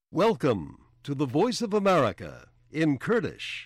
Welcome to the Voice of America in Kurdish.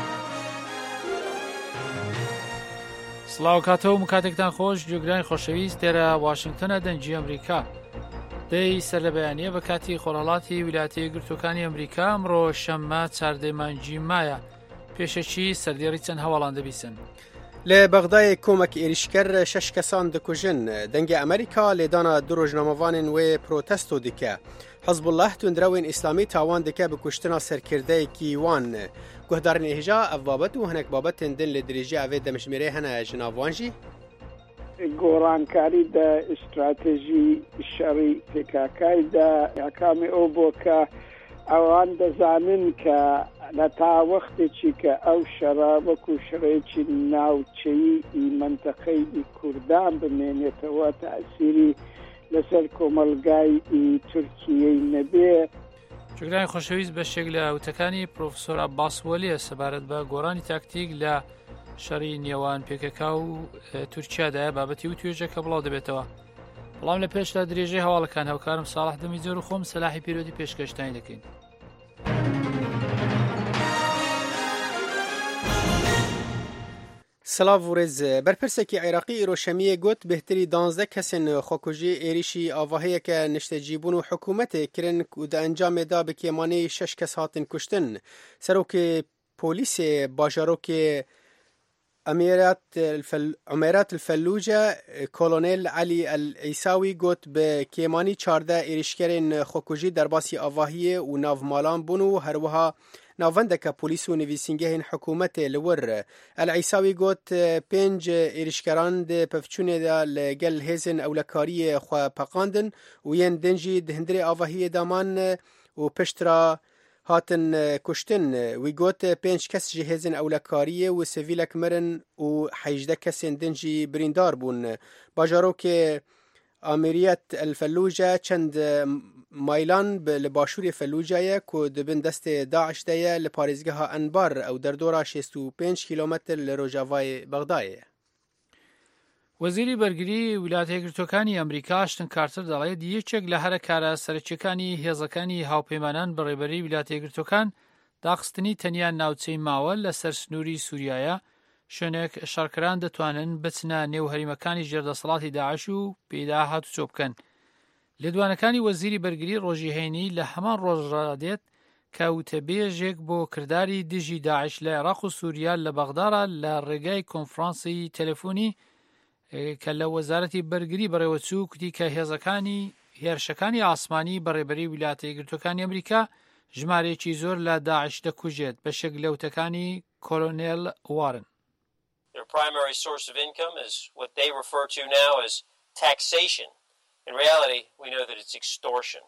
سڵاو کاتەوە کاتێکتان خۆش جوگرانی خۆشەویست تێرە واشنگتنە دەنجی ئەمریکا دەی سەر لە بەیانیە بە کاتی خۆرهەڵاتی ویلایەتە یەکگرتووەکانی ئەمریکا ئەمڕۆ شەممە 14 مانگی مایە پێشەچی سەردێڕی چەند هەواڵان دەبیسن. لە بەغدای کۆمەک ئێریشکەر 6 کەسان دەکوژن دەنگی ئەمریکا لێدانا دو ڕۆژنامەوانên wê protesto dike. حزب الله تونندراوên ئیسلامی تاوان dike bi kuştina serkirdeyekî wan. Guhdarên hêja ev babet û hinek babetên din li dirêjiya evê demijmêrê hene ji nav wan jî? گۆڕانکاری دا استراتێژی شەڕی پێکاکایدا یاکامی ئەو بۆ کە ئەوان دەزانن کە لە تا وەختێکی کە ئەو شەڕە وەکو شەڕێکی ناوچەیی منتەقەی کوردان بمێنێتەوە تەئسیری لەسەر کۆمەلگای تورکیەی نەبێ. جوگرانی خۆشەویست بەشێک لە وتەکانی پرۆفسۆر عەباس وەلیە سەبارەت بە گۆڕانی تاکتیک لە شەڕی نێوان پێکەکا و تورکیادایە بابەتی و توێژەکە بڵاو دەبێتەوە. بەڵام لە پێشدا درێژەی هەواڵەکان هەوکارم ساڵح دەمیجۆر و خۆم سەلاحی پیرۆدی پێشکەشتانی دەکەین. سلااو ورێز بەرپرسێکی عێراقی ئیرۆشەمیە گوت بهتری 12 کەسên خۆکوژی ێریشی ئاڤاهەیەکە نیشتەجیبوون و حکوومەتێ kirin و دە ئەنجامێدا bi kêmanî 6 kes hatin kuştin. Serokê polîsê bajarokê Umêrat el-Felluce Kolonel Elî el-Îsawî got bi kêmanî 14 êrişkerên xwekujî derbasî avahiyê û navmalan bûn û herwiha navendeka polîs û nivîsîngehên hikûmetê li wir. El-Îsawî got 5 êrişkeran di pevçûnê de li gel hêzên ewlekariyê xwe peqandin û yên din jî di hundirê avahiyê daman û piştra hatin kuştin. Wî got 5 kes ji hêzên ewlekariyê û sivîlek mirin û 18 kesên din jî birîndar bûn. Bajarokê Umêrat el-Felluce çend maylan li başûrê Felluceyê ku dibin destê Daişê de ye li parêzgeha Enbar ew derdora 65 kîlometr li rojavayê Bexdayê. وەزیری بەرگری ویلایەتە یەکگرتووەکانی ئەمریکا ئاشتن کارتر دەڵێت یەکێک لە هەرە کارە سەرچیەکانی هێزەکانی هاوپەیمانان بەڕێبەری ویلایەتە یەکگرتووەکان داخستنی تەنیا ناوچەی ماوە لە سەر سنووری سووریایە شوێنێک شەڕکەران دەتوانن بچنە نێو هەریمەکانی ژێردەسەڵاتی داعش و پێدا هاتوچۆ بکەن. لێدوانەکانی وەزیری بەرگری ڕۆژی هەینی لە هەمان ڕۆژڕادێت کە وتەبێژێک بۆ کردداری دژی داعش لە عێراق و سووریا لە بەغدارە لە ڕێگای کۆنفرانسی تەلەفۆنی کە لە وەزارەتی بەرگری بەڕێوەچوو کوتی کە هێرشەکانی ئاسمانی بەڕێبەری ویلایەتە یەکگرتووەکانی ئەمریکا ژمارێکی زۆر لە داعش دەکوژێت بەشێک لە وتەکانی کۆلۆنێل وارن. Their primary source of income is what they refer to now as taxation. In reality, we know that it's extortion.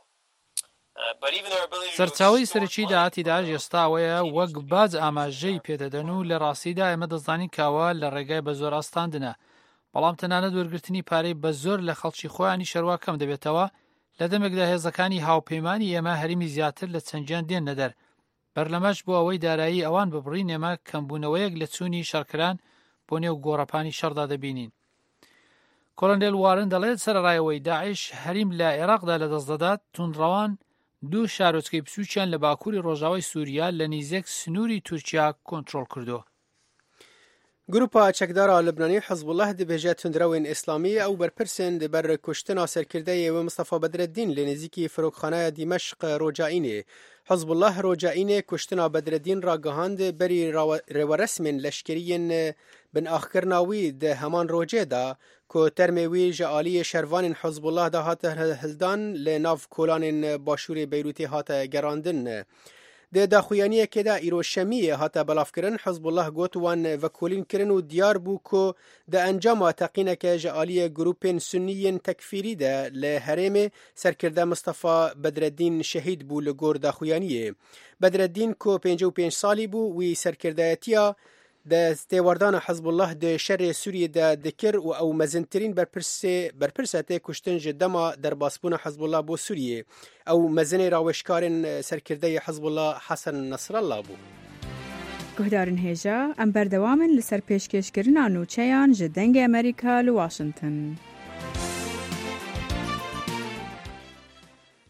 سەرچاوی سەرەکی داهاتی داعش ئێستاوەیە وەک باج ئاماژەی پێدەدەن و لە ڕاستیدا ئێمە دەزانین کاوە لە ڕێگای بە زۆر ئاستاندنە. بەڵام تەنانەت وەرگرتنی پارەی بە زۆر لە خەڵکی خۆیانی شەروا کەم دەبێتەوە لە دەمێکدا هێزەکانی هاوپەیمانی ئێمە هەرمی زیاتر لە چەندیان دێنە دەر. بەرلەمەش بۆ ئەوەی دارایی ئەوان ببڕین ئێمە کەمبوونەوەیەک لە چوونی شەڕکەران بۆ نێو گۆڕەپانی شەڕدا دەبینین. کۆلۆنێل وارن دەڵێت سەرڕایەوەی داعش هەریم لە عێراقدا لە دەستدەدات توندڕەوان دوو شارۆچکەی بچووکیان لە باکووری ڕۆژاوای سووریا لە نزیک سنووری تورکیا کۆنتڕۆڵ کردووە. گروپا چەکدارا لبنانی حزب الله دبێژە تونندراوên ئیسلامی ئەو بەرپرسن دەبەر کوشتنا سەرکردەیەوە مستەفا بەدرەدین لە نزیکی فرۆکخانەیە دیمەشق ڕۆجائینێ. حزب الله ڕۆجائینێ کوشتنا بەدرەدین ڕاگەهاند بەری ڕێوەرەسمên leşkeriyên bin axkirina wî di heman rojê da ku termê wî ji aliyê şervanên Hizb Allah da hate hildan li nav kolanên başûrê Beyrûtê hate gerandin. Di daxuyaniyekê de îroşemiyê hate belavkirin Hizb Allah got wan vekolîn kirin û diyar bû ku di encama teqîneke ji aliyê grûpên Sunniyên tekfîrî de li herêmê serkirde Mustafa Bedreddîn şehîd bû li gor daxuyaniyê. Bedreddîn ku 55 salî bû wî serkirdeyetiya د stêwardana Hezbollah di şerê Sûriyê de dikir û ew mezintirîn berpirsa tê kuştin ji dema derbasbûna Hezbollah bo Sûriyê. Ew mezinê raweşkarên serkirdeyê Hezbollah Hasan Nasrallah bû. Guhdarên hêja em berdewamin li ser pêşkêşkirina nûçeyan ji dengê Amerîka li Washington.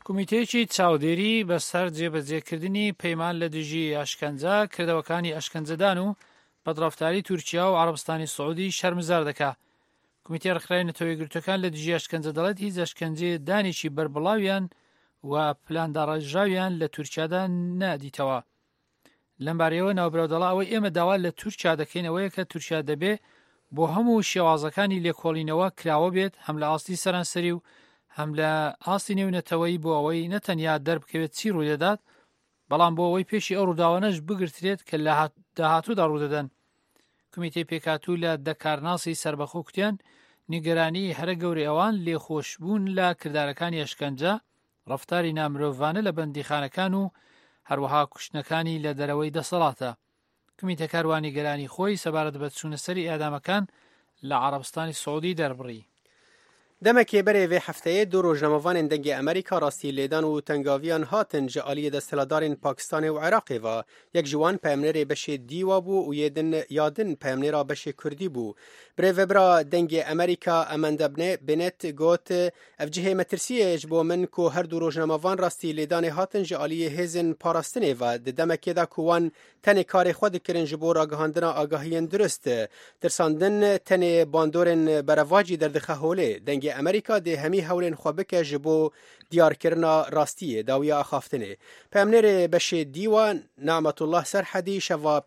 کمیتەیەکی چاودێری بەسەر جێبەجێکردنی پەیمان لە دژی ئاشکەنجە کردەوەکانی ئاشکەنجەدان و بەدڕەفتاری تورکیا و عەرەبستانی سعودی شەرمزار دەکات. کمیتەی ڕێکخراوی نەتەوە یەکگرتووەکان لە دژی ئاشکەنجە دەڵێت هیچ ئاشکەنجێ دانێکی بەربڵاویان و پلانداڕژاویان لە تورکیادا نادیتەوە. لەم بارەیەوە ناوبراودەڵا ئەوەی ئێمە داوا لە تورکیا دەکەین ئەوەیە کە تورکیا دەبێ بۆ هەموو شێوازەکانی لێکۆڵینەوە کراوە بێت هەم لە ئاستی سەرانسەری و هەم لە ئاستی نێونەتەوەی بۆ ئەوەی نەتەنیا دەربکەوێت چی ڕوودەدات بەڵام بۆ ئەوەی پێشی ئەو ڕووداوانەش بگرترێت کە لە داهاتوودا ڕوودەدەن. کمیتەی پێکهاتوو لە دەکارناسی سربەخۆ کوتیان نیگەرانی هەرە گەورەی ئەوان لێخۆشبوون لە کردارەکانی ئەشکەنجە، ڕەفتاری نامرۆڤانە لە بەندیخانەکان و هەروەها کوشتنەکانی لە دەرەوەی دەسەڵاتە. کمیتە کاروانی گەرانی خۆی سەبارەت بە چوونەسەری ئەدامەکان لە عەرەبستانی سعودی دەربڕی. دەمەکێ بەرێ هەفتەیە دوو ڕۆژنامەوانên dengê Amerîka rastî lêdan û tengaviyan hatin ji aliyê desthilatdarên Pakistanê û Iraqê ve. Yek ji wan peyamnêrê beşê dîwa bû û ya din peyamnêra beşê Kurdî bû. Birêvebira dengê Amerîka Amanda Bennett got ev cihê metirsiyê ji bo min ku her du rojnamevan rastî lêdanê hatin ji aliyê hêzên parastinê ve di demekê de ku wan tenê karê xwe dikirin ji bo ragihandina agahiyên durist. Tirsandin tenê bandorên berevacî derdixe holê. Dengê Amerîka dê hemî hewlên xwe bike ji bo diyarkirina rastiyê dawiya axaftinê. Peyamnêrê beşê dîwa Ne'metullah Serhedî şeva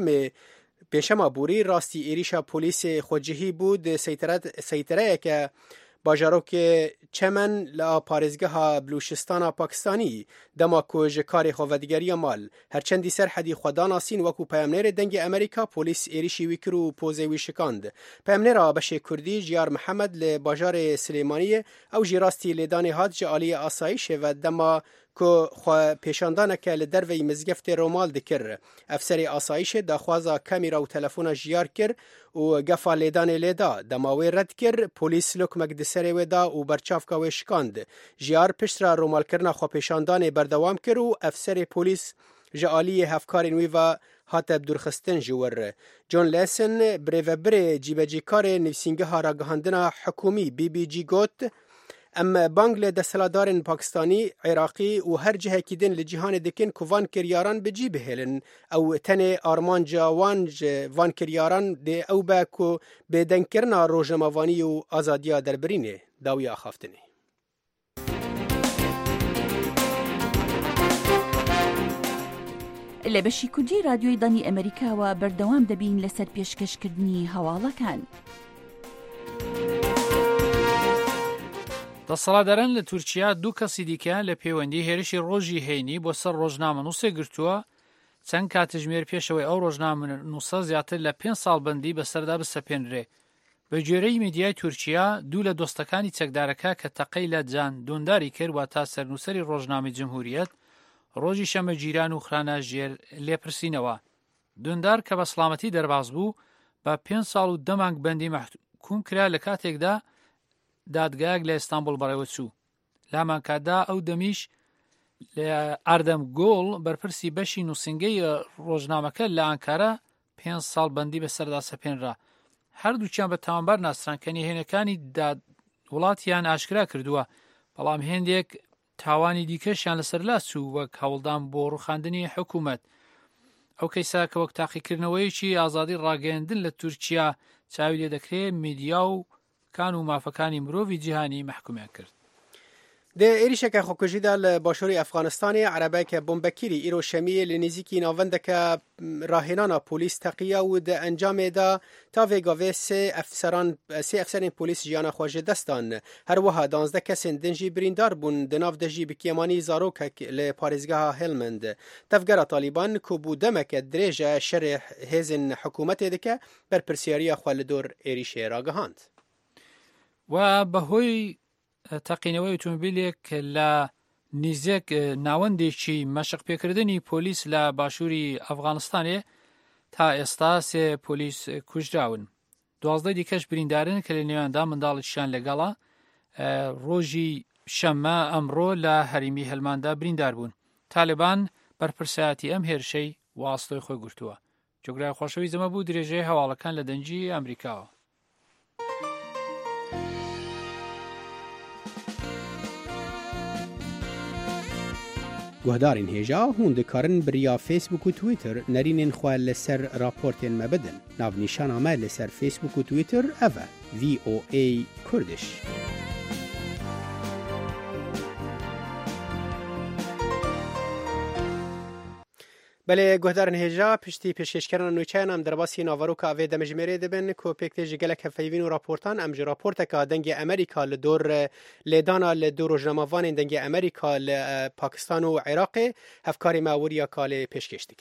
pêşema borî rastî êrişa polîsê xwecihî bû di seytereyeke bajarokê Çemen li parêzgeha Bilûçistana Pakistanî dema ku ji karê xwe vedigeriya mal. Herçendî Serhedî xwe danasîn wekû peyamnêrê dengê Amerîka polîs êrişî wî kir û pozê wî şikand. Peyamnêra beşê Kurdî Jiyar Mihemed li bajarê Silêmaniyê ew jî rastî lêdanê hat ji aliyê asayişê ve dema ku xwe pêşandaneke li derveyî mizgeftê Romal dikir. Efserê asayişê daxwaza kamîra û telefona jiyar kir û gefa lêdanê lêda. Dema wê red kir, polîs lukmek di serê wê da û berçavka wê şikand. Jiyar piştra romalkirina xwepêşandanê berdewam kir û efserê polîs ji aliyê hevkarên wî ve hate dûrxistin ji wir. John Leyson birêvebirê cîbecîkarê nivîsîngeha ragihandina hikûmî BBG got em bang lê desthilatdarên Pakistanî, Iraqî û her cihekî din li cîhanê dikin ku van kiryaran bi cî bihêlin. Ew tenê armanca wan ji van kiryaran dê ew be ku bêdengkirina rojnamevanî û azadiya derbirînê dawiya axaftinê. لە بەشی کوردی رادیۆی دانی ئەمریکاوە بەردەوام دەبین لەسەر پێشکەشکردنی هەواڵەکان. دەسەڵاتداران لە تورکیا دوو کەسی دیکە لە پەیوەندی هێرشی ڕۆژی هەینی بۆ سەر ڕۆژنامە نووسێ گرتووە چەند کاتژمێر پێشەوەی ئەو ڕۆژنامە نووسە زیاتر لە 5 ساڵ بەندی بەسەردا بسەپێنرێ. بە گوێرەی میدیای تورکیا دوو لە دۆستەکانی چەکدارەکە کە تەقەی لە جان دونداری کردوە تا سەرنووسەری ڕۆژنامەی جمهوریەت ڕۆژی شەمە جیران و خرانە ژێر لێپرسینەوە. دوندار کە بە سڵامەتی دەرباز بوو بە 5 ساڵ و 10 مانگ بەندی محکوم کرا لە کاتێکدا دادگایەک لە ئیستانبول بەڕێوە چوو. لامانکاتدا ئەو دەمیش لە ئاردەم گۆڵ بەرپرسی بەشی نووسنگەی ڕۆژنامەکە لە ئانکارە 5 ساڵ بەندی بەسەردا سەپێنرا. هەردووچیان بە تاوانبار ناسران کە نهێنەکانی وڵاتیان ئاشکرا کردووە، بەڵام هێندێک تاوانی دیکەشیان لەسەر لاچوو وەک هەوڵدان بۆ ڕوخاندنی حکوومەت. ئەو کەیسا کە وەک تاقیکردنەوەیەکی ئازادی ڕاگەیاندن لە تورکیا چاوی لێ دەکرێت میدیا و کان و مافەکانی مرۆڤی جیهانی محکومیان کرد. د êrişeke xwekujî li başûrê Efxanistanê erebeke bombekirî îro şemiyê li nêzîkî navendeke rahênana polîs teqiya û di encamê de ta vêgavê sê efserên polîs jiyana xwe ji dest dan. Her wiha 12 kesên din jî birîndar bûn, di nav de jî bi kêmanî zarokek li parêzgeha Helmand. Tevgera Talîban ku bû demeke dirêj e şerê hêzên hikûmetê dike, berpirsiyariya xwe li dor êrişê ragihand. و بەهۆی تەقینەوەی ئۆتۆمبیلێک لە نیزێک ناوەندێکی مەشق پێکردنی پۆلیس لە باشووری ئەفغانستانێ تا ئێستا 3 پۆلیس کوژراون. 12 دیکەش بریندارن کە لە نێواندا منداڵیشیان لەگەڵا. ڕۆژی شەممە ئەمڕۆ لە هەریمی هەلماندا بریندار بوون. تالبان بەرپرسایەتی ئەم هێرشەی واستۆی خۆی گرتووە. جۆگرای خۆشەوی زەمە بوو درێژەی هەواڵەکان لە دەنجی ئەمریکاوە. گهدارین هێژا هون دikarin biriya Facebook û Twitter nerînên xwe li ser raportên me bidin. Navnîşana me li ser Facebook û Twitter ev e VOA Kurdish. بله گهدارن هجا پشتی پیشکشکران نوچین ام در باسی ناوروکا اوی دمجمری دبن کو پکتیج گلک هفیوین و راپورتان ام جی راپورتکا دنگ امریکا لدور لیدانا لدور روزنامه‌وان دنگ امریکا لپاکستان و عراق هفکاری ماوریا کال پیشکشتیک.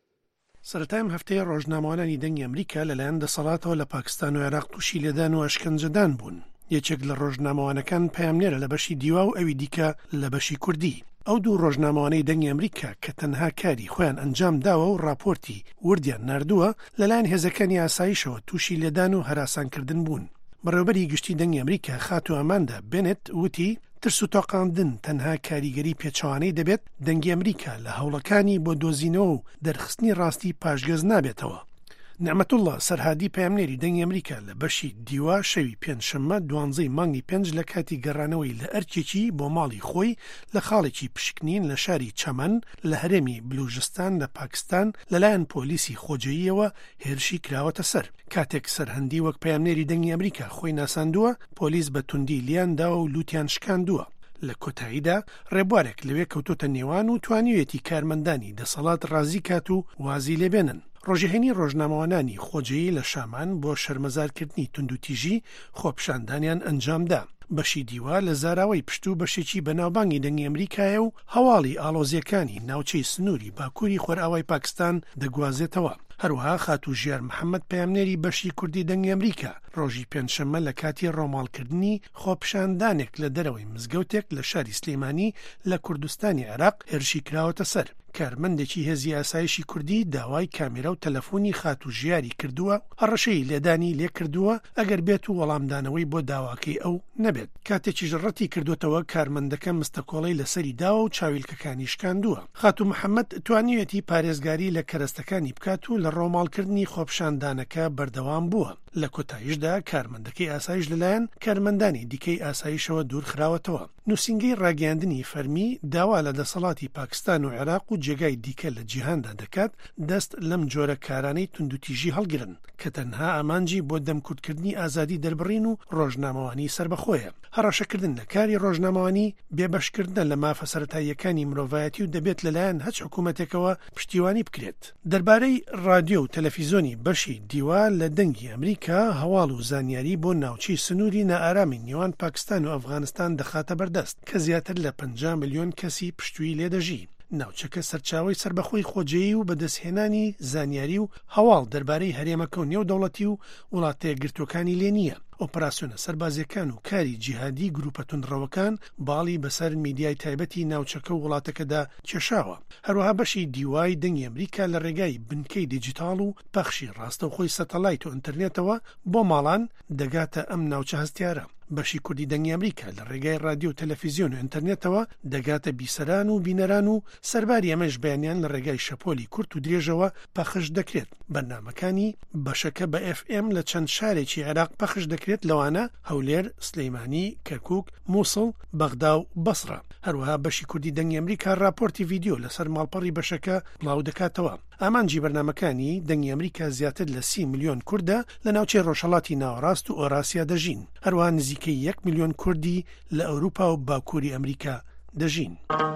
سەرەتایم هەفتەیە ڕۆژنامەوانانی دەنگی ئەمریکا لەلایەن دەسەڵاتەوە لە پاکستان و عێراق تووشی لێدان و ئەشکەنجەدان بوون. یەکێک لە ڕۆژنامەوانەکان پەیامنێرە لە بەشی دیوا و ئەوی دیکە لە بەشی کوردی. ئەو دوو ڕۆژنامەوانەی دەنگی ئەمریکا کە تەنها کاری خۆیان ئەنجام داوە و راپۆرتی وردیان ناردووە لەلایەن هێزەکانی ئاسایشەوە تووشی لێدان و هەراسانکردن بوون. بەڕێوەبەری گشتی دەنگی ئەمریکا خات و ئاماندا بێنێت وتی ترس و تۆقاندن تەنها کاریگەری پێچەوانەی دەبێت دەنگی ئەمریکا لە هەوڵەکانی بۆ دۆزینەوە و دەرخستنی ڕاستی پاشگەز نابێتەوە. نعمەتوڵڵا سەرهادی پەیامنێری دەنگی ئەمریکا لە بەشی دیوا شەوی پێنجشەممە 12 مانگی 5 لە کاتی گەڕانەوەی لە ئەرکێکی بۆ ماڵی خۆی لە خاڵێکی پشکنین لە شاری چەمەن لە هەرێمی بلوژستان لە پاکستان لەلایەن پۆلیسی خۆجەییەوە هێرشی کراوەتە سەر. کاتێک سەرهەندی وەک پەیامنێری دەنگی ئەمریکا خۆی ناساندووە پۆلیس بە توندی لیانداوە و لوتیان شکاندووە. لە کۆتاییدا ڕێبوارێک لەوێ کەوتۆتە نێوان و توانیوێتی کارمەندانی دەسەڵات ڕازی کات و وازی لێبێنن. ڕۆژهێنی ڕۆژنامەوانانی خۆجەیی لە شامان بۆ شەرمەزارکردنی توندوتیژی خۆپشاندانیان ئەنجامدا. بەشی دیوا لە زاراوەی پشت و بەشێکی بەناوبانگی دەنگی ئەمریکایە و هەواڵی ئاڵۆزیەکانی ناوچەی سنووری باکووری خۆرئاوای پاکستان دەگوازێتەوە. هەروەها خاتو ژیار محەممەد پەیامنێری بەشی کوردی دەنگی ئەمریکا ڕۆژی پێنجشەممە لە کاتی ڕۆماڵکردنی خۆپشاندانێک لە دەرەوەی مزگەوتێک لە شاری سلێمانی لە کوردستانی عێراق هێرشی کراوەتە سەر. کارمەندێکی هێزی ئاسایشی کوردی داوای کامێرە و تەلەفۆنی خاتو ژیاری کردووە هەڕەشەی لێدانی لێ کردووە ئەگەر بێت و وەڵامدانەوەی بۆ داواکەی ئەو نەبێت. کاتێکی ژڕەتی کردوتەوە کارمەندەکە مستەکۆڵەی لەسەری داوە و چاویلکەکانی شکاندووە. خاتو محەممەد توانیوێتی پارێزگاری لە کەرەستەکانی بکات و لە ڕۆماڵکردنی خۆپشاندانەکە بەردەوام بووە. لە کۆتاییشدا کارمەندەکەی ئاسایش لەلایەن کارمەندانی دیکەی ئاسایشەوە دوور خراوەتەوە. نووسنگەی ڕاگەاندنی فەرمی داوا لە دەسەڵاتی پاکستان و عێراق و جێگای دیکە لە جیهاندا دەکات دەست لەم جۆرە کارانەی توندوتیژی هەڵگرن کە تەنها ئامانجی بۆ دەمکوتکردنی ئازادی دەربڕین و ڕۆژنامەوانی سربەخۆیە. هەڕەشەکردن لە کاری ڕۆژنامەوانی بێبەشکردن لە مافە سەرەتاییەکانی مرۆڤایەتی و دەبێت لەلایەن هەچ حکوومەتێکەوە پشتیوانی بکرێت. دەربارەی رادیۆ و تەلەڤیزۆنی بەشی دیوا لە دەنگی ئەمریکا هەواڵ و زانیاری بۆ ناوچەی سنووری نائارامی نێوان پاکستان و ئەفغانستان دەخاتە بەردەست کە زیاتر لە 50 ملیۆن کەسی پشتووی لێدەژی. ناوچەکە سەرچاوی سربەخۆی خۆجەیی و بەدەستهێنانی زانیاری و هەواڵ دەربارەی هەرێمەکە و نێودەوڵەتی و وڵاتە گرتوەکانی لێ نییە. ئۆپراسیۆنە سەربازیەکان و کاری جیهادی گروپە توندڕەوەکان باڵی بەسەر میدیای تایبەتی ناوچەکە و وڵاتەکەدا کێشاوە. هەروەها بەشی دیوای دەنگی ئەمریکا لە ڕێگای بنکەی دیجیتاڵ و پەخشی ڕاستەوخۆی سەتەلایت و ئینتەرنێتەوە بۆ ماڵان دەگاتە ئەم ناوچە هەستیارە. بەشی کوردی دەنگی ئەمریکا لە ڕێگای رادیۆ و تەلەڤیزیۆن و ئینتەرنێتەوە دەگاتە بیسەران و بینەران و سەرباری ئەمەش بەیانیان لە ڕێگای شەپۆلی کورت و درێژەوە پەخش دەکرێت. بەرنامەکانی بەشەکە بە FM لە چەند شارێکی عێراق پەخش دەکرێت لەوانە هەولێر، سلەیمانی، کەرکووک، مووسڵ، بەغدا و بەسڕە. هەروەها بەشی کوردی دەنگی ئەمریکا راپۆرتی ڤیدیۆ لەسەر ماڵپەڕی بەشەکە بڵاو دەکاتەوە. ئامانجی بەرنامەکانی دەنگی ئەمریکا زیاتر لە 30 ملیۆن کووردە لە ناوچەی ڕۆژهەڵاتی ناوەڕاست و ئۆراسیا دەژین. هەروەها نزیکەی 1 ملیۆن کوردی لە ئەوروپا و باکووری ئەمریکا دەژین.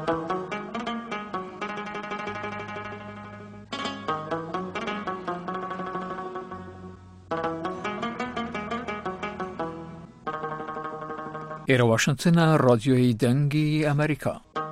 ئێرە واشنگتنە ڕادیۆی دەنگی ئەمریکا.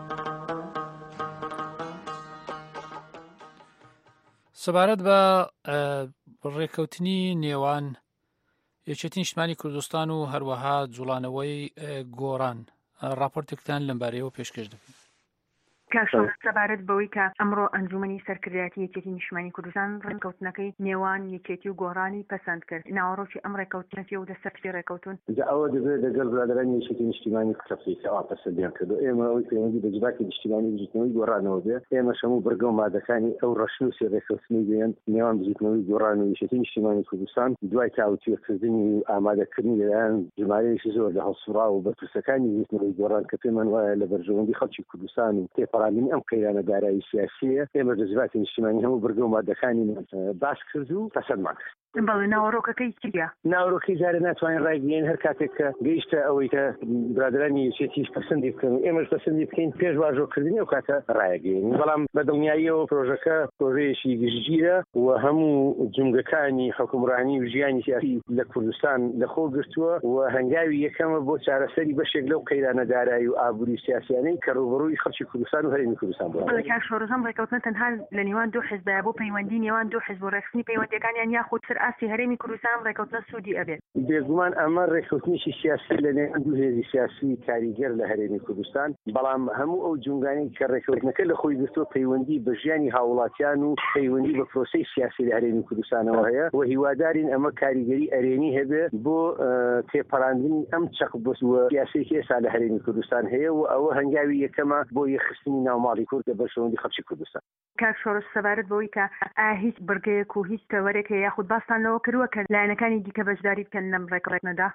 سەبارەت بە ڕێکەوتنی نێوان یەکێتی نیشتمانی کوردستان و هەروەها جوڵانەوەی گۆڕان راپۆرتێکتان لەمبارەیەوە پێشکەش دەکەن. کاشۆ سەبارەت بەوەی کە ئەمڕۆ ئەنجومەنی سەرکردایەتی یەکێتی نیشتمانی کوردستان ڕێکەوتنەکەی نێوان یەکێتی و گۆڕانی پەسەند کرد. ناوەڕۆکی ئەم ڕێکەوتنەتی و دەسەر ڕێکەوتون ئەوە دەبێت لەگەڵ برادرانی یەکێتی نیشتمانی قسەکەەوە پەسەندیان کردو. ئێمە ئەوەی پەیوەندی بە جوڵاکی نیشتمانی بژیتنەوەی گۆڕانەوە بێت. ئێمە هەموو بەرگە و مادەکانی ئەو ڕەشنووسی ڕێکەوتنی بێن نێوان بژیتنەوەی گۆڕان و یەکێتی نیشتمانی کوردستان دوای تاوتوێکردنی و ئامادەکردنی لەلایەن ژمارەیەکی زۆر لە هەڵسوڕا و بەرپرسەکانی بژیتنەوەی گۆڕان کە پێمان وایە لە بەرژەوەندی خەڵکی کوردستان و تێپەڕاندنی ئەم قەیرانە دارایی سیاسیە ئێمە دەزباتی نیشتیمانی هەموو بەرگە و مادەکانی باس کرد و پەسەندمان کرد. بەڵێ ناوەڕۆکەکەی چیە؟ ناوەڕۆکەی جارە ناتوانین ڕایگەین هەر کاتێک کە گەیشتە ئەوەی کە برادرانی یەکێتیش پەسەندی بکەن و ئێمەش پەسەندی بکەین پێش واژۆکردنی ئەو کاتە ڕایگەین. بەڵام بە دڵنیاییەوە پرۆژەکە پرۆژەیەکی گشتگیرە و هەموو جومگەکانی حکومڕانی و ژیانی سیاسی لە کوردستان لەخۆ گرتووە و هەنگاوی یەکەمە بۆ چارەسەری بەشێک لەو قەیرانە دارایی و ئابووری سیاسیانەی کە ڕوبەڕووی خەڵکی کوردستان و هەرێمی کوردستان بووە. بەڵێ کاک شۆڕژەم ڕێکەوتنە تەنها لە نێوان دوو حیزبە بۆ پەیوەندی نێوان دوو حیزب و ڕێکخستنی پەیوەندیەکانیان یاخود سەر ئاستی هەرێمی کوردستان ڕێکەوتنە سوودی ئەبێت. بێگومان ئەمە ڕێکەوتنیشی سیاسی لە نێوان دوو هێزی سیاسی کاریگەر لە هەرێمی کوردستان، بەڵام هەموو ئەو جونگانەی کە ڕێکەوتنەکە لە خۆی گرتووە پەیوەندی بە ژیانی هاوڵاتیان و پەیوەندی بە پرۆسەی سیاسی لە هەرێمی کوردستانەوە هەیە و هیوادارین ئەمە کاریگەری ئەرێنی هەبێ بۆ تێپەڕاندنی ئەم چەقبووە سیاسەیەکی ئێستا لە هەرێمی کوردستان هەیە و ئەوە هەنگاوی یەکەمە بۆ یەخستنی ناوماڵی کورد لە بەرشەوەندی خەڵکی کوردستان. کاک شۆڕژ سەبارەت بەوەی کە هیچ بڕگەیەک و هیچ تەوەرێک یاخود باستان لەوە کردووە کە لایەنەکانی دیکە بەشداری بکەن لەم ڕێکەوتنەدا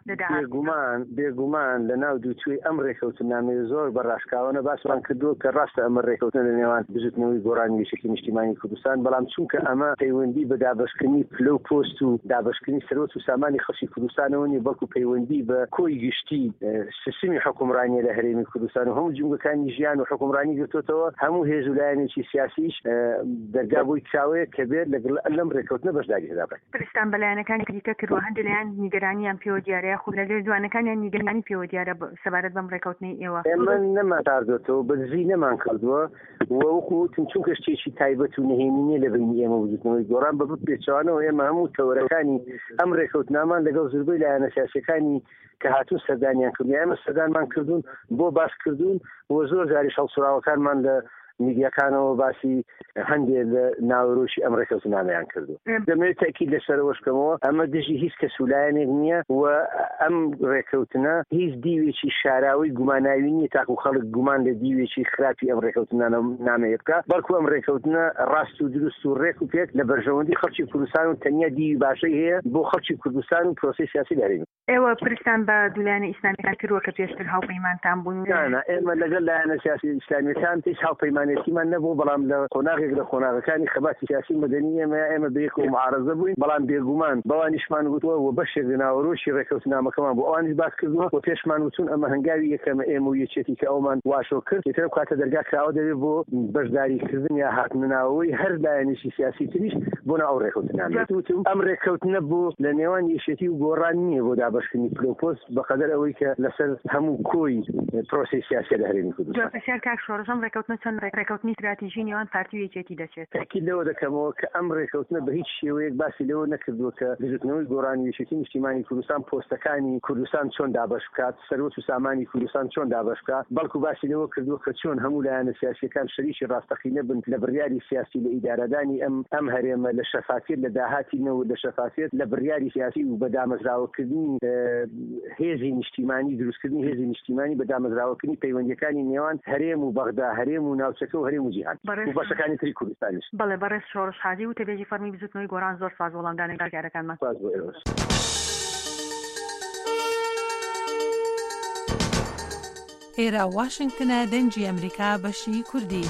بێگومان لە ناو دووتوێی ئەم ڕێکەوتنامەیە زۆر بەڕاشکاوانە باسمان کردووە کە ڕاستە ئەمە ڕێکەوتنە لە نێوان بزوتنەوەی گۆڕانی یەکێتی نیشتیمانی کوردستان، بەڵام چونکە ئەمە پەیوەندی بە دابەشکردنی پلە و پۆست و دابەشکردنی سەرۆت و سامانی خەڵکی کوردستانەوە نیە، بەڵکو پەیوەندی بە کۆی گشتی سیستمی حکومڕانیە لە هەرێمی کوردستان و هەموو جومگەکانی ژیان و حکومڕانی گرتوتەوە هەموو هێز و لایەنێکی سیاسیش دەرگا بۆی کراوەیە کە بێت لەگەڵ لەم ڕێکەوتنە بەشداری هەدا بێت. پرستان بەلایەنەکانی دیکە کردووە هەندێک لایەن نیگەرانیان پێوە دیارەیە خود لەگەڵ جوانەکانیان نیگەرانی پێوە دیارە سەبارەت بەم ڕێکەوتنەی ئێوە. ئێمە نەمان تاردۆتەوە بەدزی نەمان کردووە وەکوتم چونکە شتێکی تایبەت و نهێنینە لە بینی ئێمە وجودنەوەی گۆڕان بە پێچوانەوە ئێمە هەموو تەوەرەکانی ئەم ڕێکەوتنامان لەگەڵ زۆربەی لایەنە سیاسیەکانی کە هاتوون سەردانیان کردوون ئێمە سەردانمان کردوون بۆ باسکردوون و زۆر جاریش هەڵسوراوەکانمان لە میدیاکانەوە باسی هەندێک لە ناوەڕۆشی ئەم ڕێکەوتنامەیان کردو. دەمەوێت تاکید لەسەرەوە بکەمەوە ئەمە دژی هیچ کەس و لایەنێک نییە و ئەم ڕێکەوتنە هیچ دیوێکی شاراوی گوماناوی نییە تاکو خەڵک گومان لە دیوێکی خراپی ئەم ڕێکەوتنامەیە بکە، بەڵکو ئەم ڕێکەوتنە ڕاست و دروست و ڕێک و پێک لە بەرژەوەندی خەڵکی کوردستان و تەنیا دیوی باشەی هەیە بۆ خەڵکی کوردستان و پرۆسەی سیاسی لەهەرێمی. ئێوە پرستان بە دوولایەنە ئیسلامیەکان کردووە کە پێشتر هاوپەیمانتان بوون؟ ئێمە لەگەڵ لایەنە سیاسی ئیسلامیەکان هیچ هاوپەیمانێتیمان نەبوو، بەڵام لە قۆناغێک لە قۆناغەکانی خەباتی سیاسی مەدەنی ئێمە بەیەکەوە معارەزە بووین، بەڵام بێگومان بەوانیشمان گوتووە و بەشێک لە ناوەڕۆشی ڕێکەوتنامەکەمان بۆ ئەوانیش باس کردووە و پێشمان وتون ئەمە هەنگاوی یەکەمە ئێمە و یەکێتی کە ئەومان واشۆ کرد ئێتر کاتە دەرگا کراوە دەبێت بۆ بەشداریکردن یا هاتنەوەی هەر لایەنێکی سیاسی تریش بۆ ناو ڕێکەوتنامە. ئەم ڕێکەوتنە بوو لە نێوان یەکێتی و گۆڕان نییە بۆ دابەشکردنی پلۆپۆست بەقەدەر ئەوەی کە لەسەر هەموو کۆی پرۆسەی سیاسی لە هەرێمی کوردستان. پرسیار کاک شۆڕژەم ڕێکەوتنە چەند ڕێکەوتنی استراتیژی نێوان پارتی و یەکێتی دەچێت؟ تاکید لەوە دەکەمەوە کە ئەم ڕێکەوتنە بە هیچ شێوەیەک باسی لەوە نەکردووە کە بزوتنەوەی گۆڕانی یەکێتی نیشتیمانی کوردستان پۆستەکانی کوردستان چۆن دابەش بکات، سەرۆت و سامانی کوردستان چۆن دابەش بکات، بەڵکو باسی لەوە کردووە کە چۆن هەموو لایەنە سیاسیەکان شەریکی ڕاستەقینە بن لە بڕیاری سیاسی لە ئیدارەدانی ئەم هەرێمە لە شەفافیت لە داهاتی نەوە لە شەفافیت لە بڕیاری سیاسی و بە دامەزراوەکردنی هێزی نیشتیمانی دروستکردنی هێزی نیشتیمانی بە دامەزراوەکردنی پەیوەندیەکانی نێوان هەرێم و بەغدا هەرێم و ناوچەکە و هەرێم و جیهان و بەشەکانی تری کوردستانیش. بەڵێ بەڕێز شۆڕژ حاجی و تێبێژی فەرمی بزوتنەوەی گۆڕان زۆر سپاس وەڵامدانی کارەکانمان. ئێرە واشنگتنە دەنگی ئەمریکا بەشی کوردی.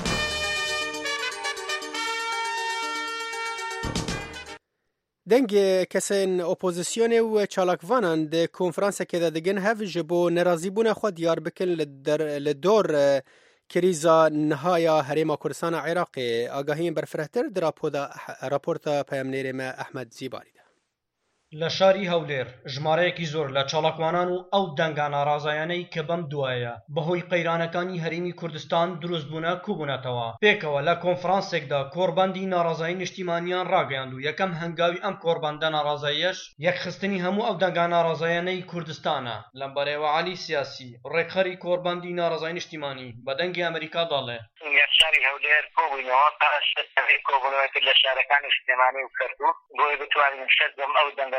دەنگێ کەسên ئۆپۆزیسیۆنێ و چالاکڤانان دê konferansekê de digin hev ji bo nerazîbûna xwe diyar bikin li dor krîza nihaya Herêma Kurdistana Iraqê. Agahiyên berfirehtir di raporta peyamnêrê me Ehmed Zîbarî de. لە شاری هەولێر ژمارەیەکی زۆر لە چالاکوانان و ئەو دەنگە ناڕازایانەی کە بەم دوایە بەهۆی قەیرانەکانی هەرێمی کوردستان دروستبوونە کوبوونەتەوە. پێکەوە لە کۆنفرانسێکدا کۆڕبەندی ناڕازایی نیشتیمانیان ڕاگەیاند و یەکەم هەنگاوی ئەم کۆڕبەندە ناڕازاییەش یەکخستنی هەموو ئەو دەنگە ناڕازایانەی کوردستانە. لەم بەرەوە عەلی سیاسی ڕێکخەری کۆڕبەندی ناڕازایی نیشتیمانی بە دەنگی ئەمریکا دەڵێ شاری هەولێر کۆبووینەوە پاش کۆبوونەوەی لە شارەکانی نیشتیمانی و کردو بۆی بتوانین شەد بەم ئەو دەنگە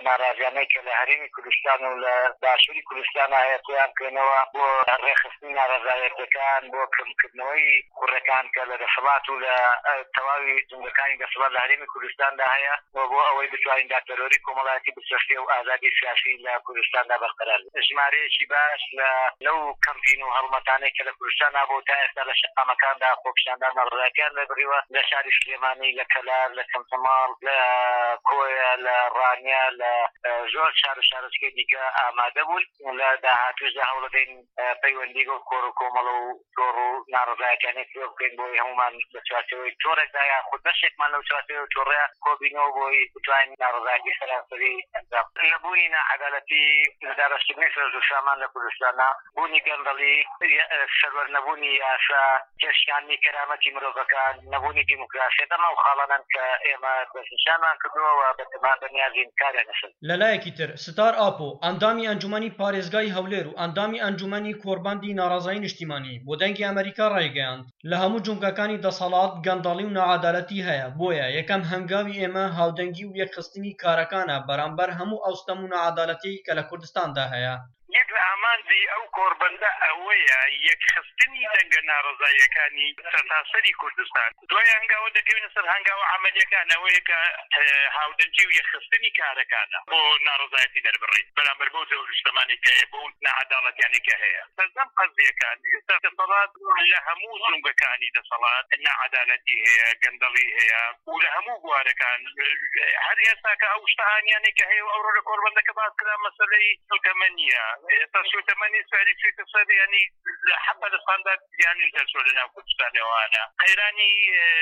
ناڕازیانەی کە لە هەرێمی کوردستان و لە باشووری کوردستان هەیە تۆیان بکەنەوە بۆ ڕێخستنی ناڕەزایەتەکان بۆ کەمکردنەوەی کوڕەکان کە لە دەسەڵات و لە تەواوی جنگەکانی دەسەڵات لە هەرێمی کوردستاندا هەیە بۆ ئەوەی بتوانین دادپەروەری کۆمەڵایەتی بچەشتێ و ئازادی سیاسی لە کوردستاندا بەرقەرار بێت. ژمارەیەکی باش لەو کەمپین و هەڵمەتانەی کە لە کوردستان بۆ تا ئێستا لە شەقامەکاندا خۆپیشاندان ناڕەزایەتیان لەبڕیوە لە شاری سلێمانی لە کەلار لە کەمتەماڵ لە کۆیە لە ڕانیا لە زۆر شار و شارچکەی دیکە ئامادە بوون لە داهاتووشدا هەوڵەدەین پەیوەندی و کۆڕ و کۆمەڵە و تۆڕ و ناڕەزایەتیانەی پێ بکەین بۆی هەمومان لە چوارچەوەی تۆڕێکدا یان خود بەشێکمان لەو چوارچەوەی تۆڕەیە کۆبینەوە بۆی بتوانین ناڕەزایەتی سەرانسەری ئەنجام بدەین. لەبوونی نەعەدالەتی لە دارەشکردنی سەرۆک و سامان لە کوردستاندا بوونی گەندەڵی سەروەر نەبوونی یاسا کێشیانی کەرامەتی مرۆڤەکان نەبوونی دیموکراسی دەما و خاڵانن کە ئێمە دەستنیشانمان کردووە بەتەمان بەنیازین کاریان نەسن. لەلایەکی تر ستار ئاپۆ ئەندامی ئەنجومەنی پارێزگای هەولێر و ئەندامی ئەنجومەنی کۆرباندی ناڕازایی نیشتیمانی بۆ دەنگی ئەمریکا ڕایگەیاند لە هەموو جونگەکانی دەسەڵات گەندەڵی و نەعەدالەتی هەیە بۆیە یەکەم هەنگاوی ئێمە هاودەنگی و یەکخستنی کارەکانە بەرامبەر هەموو ئەوستەم و نەعەدالەتی کە لە کوردستاندا هەیە. یەک لە ئامانجی ئەو کۆربەندە ئەوەیە یەکخستنی دەنگە ناڕەزاییەکانی سەرتاسەری کوردستان. دوای هەنگاوە دەکەوێنە سەر هەنگاوە عەمەلیەکانەوەیە کە هاودەنگی و یەکخستنی کارەکانە بۆ ناڕەزایەتی دەربڕێت بەرامبەر بەو جەور نیشتەمانی کە هەیە بۆ نەعەداڵەتیانی کە هەیە. سەردەم قەزیەکان ئێستا دەسەڵات لە هەموو جونگەکانی دەسەڵات نەعەدالەتی هەیە گەندەڵی هەیە و لە هەموو بوارەکان هەر ئێستا کە ئەو شتەهانیانێک کە هەیە ئەو ڕۆژە کۆربەندەکە باس کرا مەسەلەی سوتەمەنیە ئێستا سوتەمەنی سواری چێتە سەر ینی لە حەبە دەستاندا یانی دەچوە لەناو کوردستانەوەوانە قەیرانی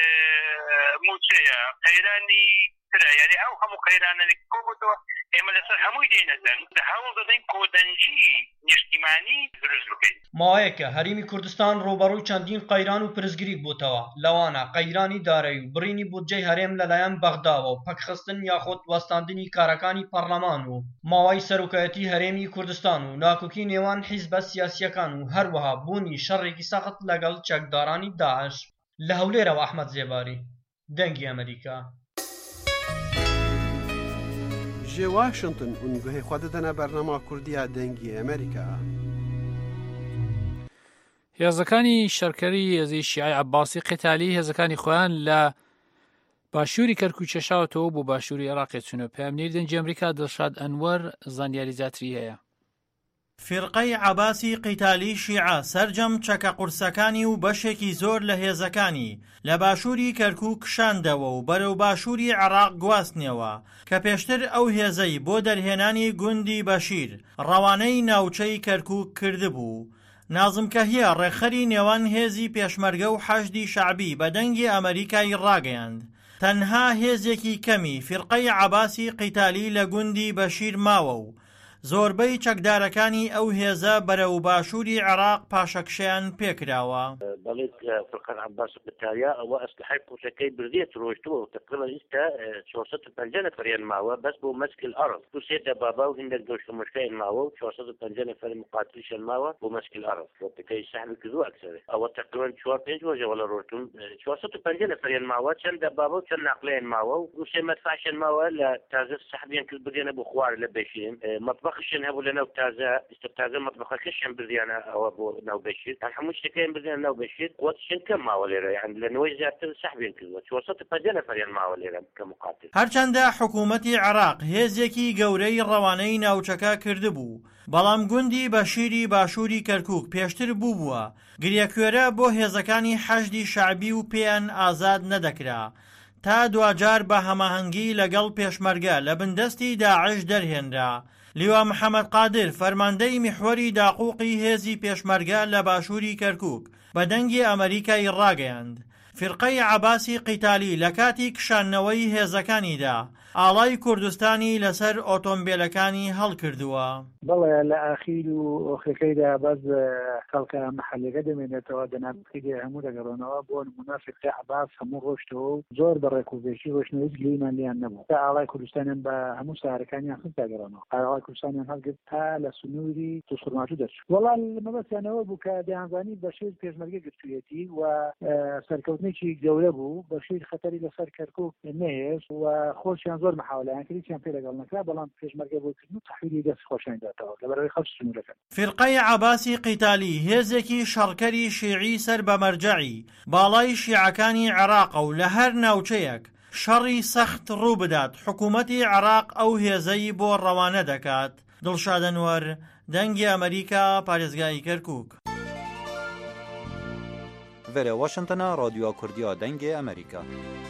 موچەیە قەیرانی ترە یعنی ئەو هەموو قەیرانەی کۆبووتەوە ئێمە لەسەر هەمووی دێنەدەن هەوڵ دەدەین کۆدەنجی نیشتیمانی دروست بکەین. ماوەیەکە هەرێمی کوردستان ڕوبەڕووی چەندین قەیران و پرزگریک بووتەوە لەوانە قەیرانی دارایی و بڕینی بودجەی هەرێم لەلایەن بەغداوە و پەکخستن یاخود وەستاندنی کارەکانی پەرلەمان و ماوەی سەرۆکایەتی هەرێمی کوردستان و ناکۆکی نێوان حیزبە سیاسیەکان و هەروەها بوونی شەڕێکی سەخت لەگەڵ چەکدارانی داعش. لە هەولێرەوە ئەحمەد زێباری دەنگی ئەمریکا. جێ واشنگتن ئونگوهەی خوا دەدەنە بەرنامە کوردیا دەنگی ئەمریکا. هێزەکانی شەرکەری هێزی شیعی عەباسی قیتالی هێزەکانی خۆیان لە باشووری کەرکووک چێشاوەتەوە بۆ باشووری عێراقی چوونە. پەیامنەری دەنگی ئەمریکا دڵشاد ئەنوەر زانیاری زیاتری هەیە. فرقەی عەباسی قیتالی شیعە سەرجەم چەکە قورسەکانی و بەشێکی زۆر لە هێزەکانی لە باشووری کەرکووک شاندەوە و بەرەو باشووری عێراق گواستنەوە کە پێشتر ئەو هێزەی بۆ دەرهێنانی گوندی بەشیر ڕەوانەی ناوچەی کەرکووک کردبوو. نازم کەهیە ڕێخەری نێوان هێزی پێشمەرگە و حەشدی شەعبی بە دەنگی ئەمریکای ڕاگەیاند. تەنها هێزێکی کەمی فرقەی عەباسی قیتالی لە گوندی بەشیر ماوە و زۆربەی چەکدارەکانی ئەو هێزە بەرەو باشووری عێراق پاشەکشیان پێکراوە. دەڵێت فرقەن عەباس قیتالیە ئەوە ئەسلحەی قورسەکەی بردێت ڕۆیشتووە و تقریبا ئێستا 450 نەفەریان ماوە بەس بۆ مەسک الأرض سێ دەبابا و هەندێک دۆشکەمەشکیان ماوە و 450 نەفەر مقاتلیشیان ماوە بۆ مەسک الأرض فڵۆپەکەی سەحمی کردووە ئەکسەرێ ئەوە تقریبا 4-5 ڕۆژەوە لە ڕۆژتون 450 نەفەریان ماوە چەند دەبابە و چەند ناقلیان ماوە و سێ مەدفعشیان ماوە لە تازە سەحبیان کرد بدێنە بۆ خوار لە بەشین مطبخشن هەبوو لە ناو تازە مطبخەکەشیان بردیانە ئەوە بۆ ناو بەشیر هەموو شتەکەیان بردیانە ناو بەشیر قوتشن کەم ماوە لێرە یان لە نوێی زیاتر سەحبیان کردووە 450 نەفەریان ماوە لێرە کە مقاتل. هەرچەندە حکوومەتی عێراق هێزێکی گەورەی ڕەوانەی ناوچەکە کردبوو بەڵام گوندی بەشیری باشووری کەرکووک پێشتر بووە گریەکوێرە بۆ هێزەکانی حەشدی شەعبی و پێیان ئازاد نەدەکرا تا دوجار بە هەماهەنگی لەگەڵ پێشمەرگە لە بندەستی داعش دەرهێنرا. لیوا محەممەد قادر فەرماندەی میحوەری داقووقی هێزی پێشمەرگە لە باشووری کەرکووک بە دەنگی ئەمریکای ڕاگەیاند. فرقەی عەباسی قیتالی لە کاتی کشانەوەی هێزەکانیدا ئاڵای کوردستانی لەسەر ئۆتۆمبیلەکانی هەڵکردووە. بەڵێ لە ئاخیر و ئۆخەکەیدا بەس خەڵکە مەحەلەکە دەمێنێتەوە دەنابخیدێ هەموو دەگەڕۆنەوە بۆ نمونە فرقەی عەباس هەموو ڕۆشتەوە و زۆر بەڕێک و بێشی ڕۆشنەوەی گلەیمان لیان نەبوو تا ئاڵای کوردستانیان بە هەموو سارەکانیان خست داگەڕۆنەوە ئاڵای کوردستانیان هەڵگرت تا لە سنووری توسخورماتوو دەچوو. وەڵام مەبەستیانەوە بوو کە دەیانزانی بەشیر پێشمەرگە گرتوویەتی و سەرکەوتنی خۆشیانێکی گەورە بوو بەشیر خەتەری لەسەر کەرکووک نەهێشت و خۆشیان زۆر محاولەیان کردیان پێ لەگەڵ نەکرا بەڵام پێشمەرگە بۆکردن و تەحویلی دەست خۆشیان داتەوە لەبەرەوەی خەڵک سنوورەکەن. فرقەی عەباسی قیتالی هێزێکی شەڕکەری شیعی سەر بە مەرجەعی باڵای شیعەکانی عێراق و لە هەر ناوچەیەک شەڕی سەخت ڕوو بدات حکوومەتی عێراق ئەو هێزەی بۆ ڕەوانە دەکات. دڵشاد ئەنوەر، دەنگی ئەمریکا، پارێزگای کەرکووک. ڤێرە واشنتنە رادیۆ کوردیا دەنگی ئەمریکا.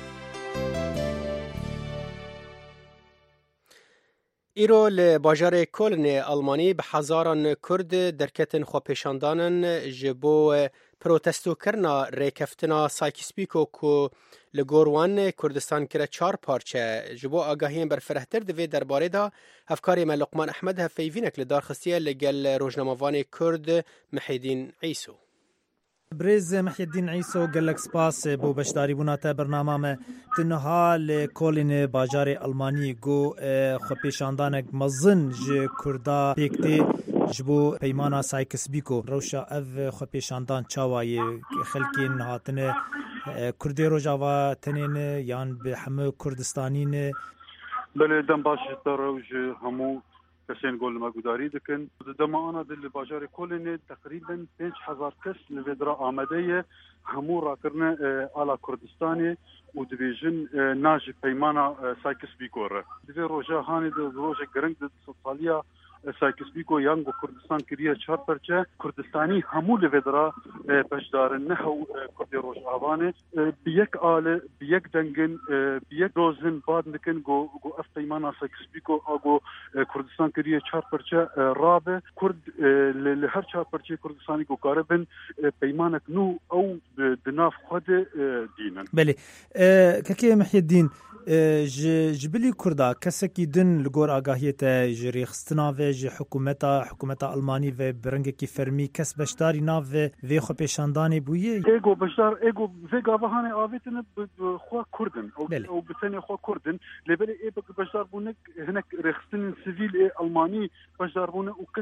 ئیرۆ لە باژارê Kolnê Almanî bi hezaran Kurd derketin xwepêşandanin ji bo protestokirina rêkeftina Sykes-Picot ku li gor wan Kurdistan kire 4 parçe ji bo agahiyên berfirehtir divê derbarê da hevkarê me Luqman Ehmed hevpeyvînek li darxistiye li gel rojnamevanê Kurd Mihîddîn Îso. برێز محیدین عیسۆ gelek spas بۆ بەشداریبوونا te bernama me tu niha li Kolînê bajarê Almanî got xwepêşandanek mezin ji Kurda pêk tê ji bo peymana Sykes-Picot rewşa ev xwepêşandan çawa yê xelkên hatine Kurdê rojava tenê ne yan bi hemû Kurdistanî ne belê dem baş ji rew ji hemû kesên gol me gudarî dikin. Di dema ana li bajarê Kolînê teqrîben 5000 kes li vê dira amade ye hemû rakirine ala Kurdistanê û dibêjin najî peymana Sykes-Picot re. Divê roja hanê de rojek giring di saliya Sykes-Picot yan got Kurdistan kiriye 4 parçe Kurdistanî hemû li vê dira beşdarin nehew Kurdê Rojavane bi yek ale bi yek dengin bi yek dozin bad dikin got ev peymana Sykes-Picot a got Kurdistan kiriye 4 parçe rabe Kurd li her 4 parçe Kurdistanî got karibin peymanek nû ew di nav xwe de dînin. Belê Kekê Mihîddîn ji bilî Kurda kesekî din li gor agahiyê te ji rêxistina ve ji hikûmeta Almanî ve bi rengekî fermî kes beşdarî nav ve vê xwepêşandanê bûye? Ego beşdar ego vê gavahanê avêtine bi xwe Kurdin û bi tenê xwe Kurdin lêberê ê beşdar bûne hinek rêxistinên sivîl ê Almanî beşdar bûne û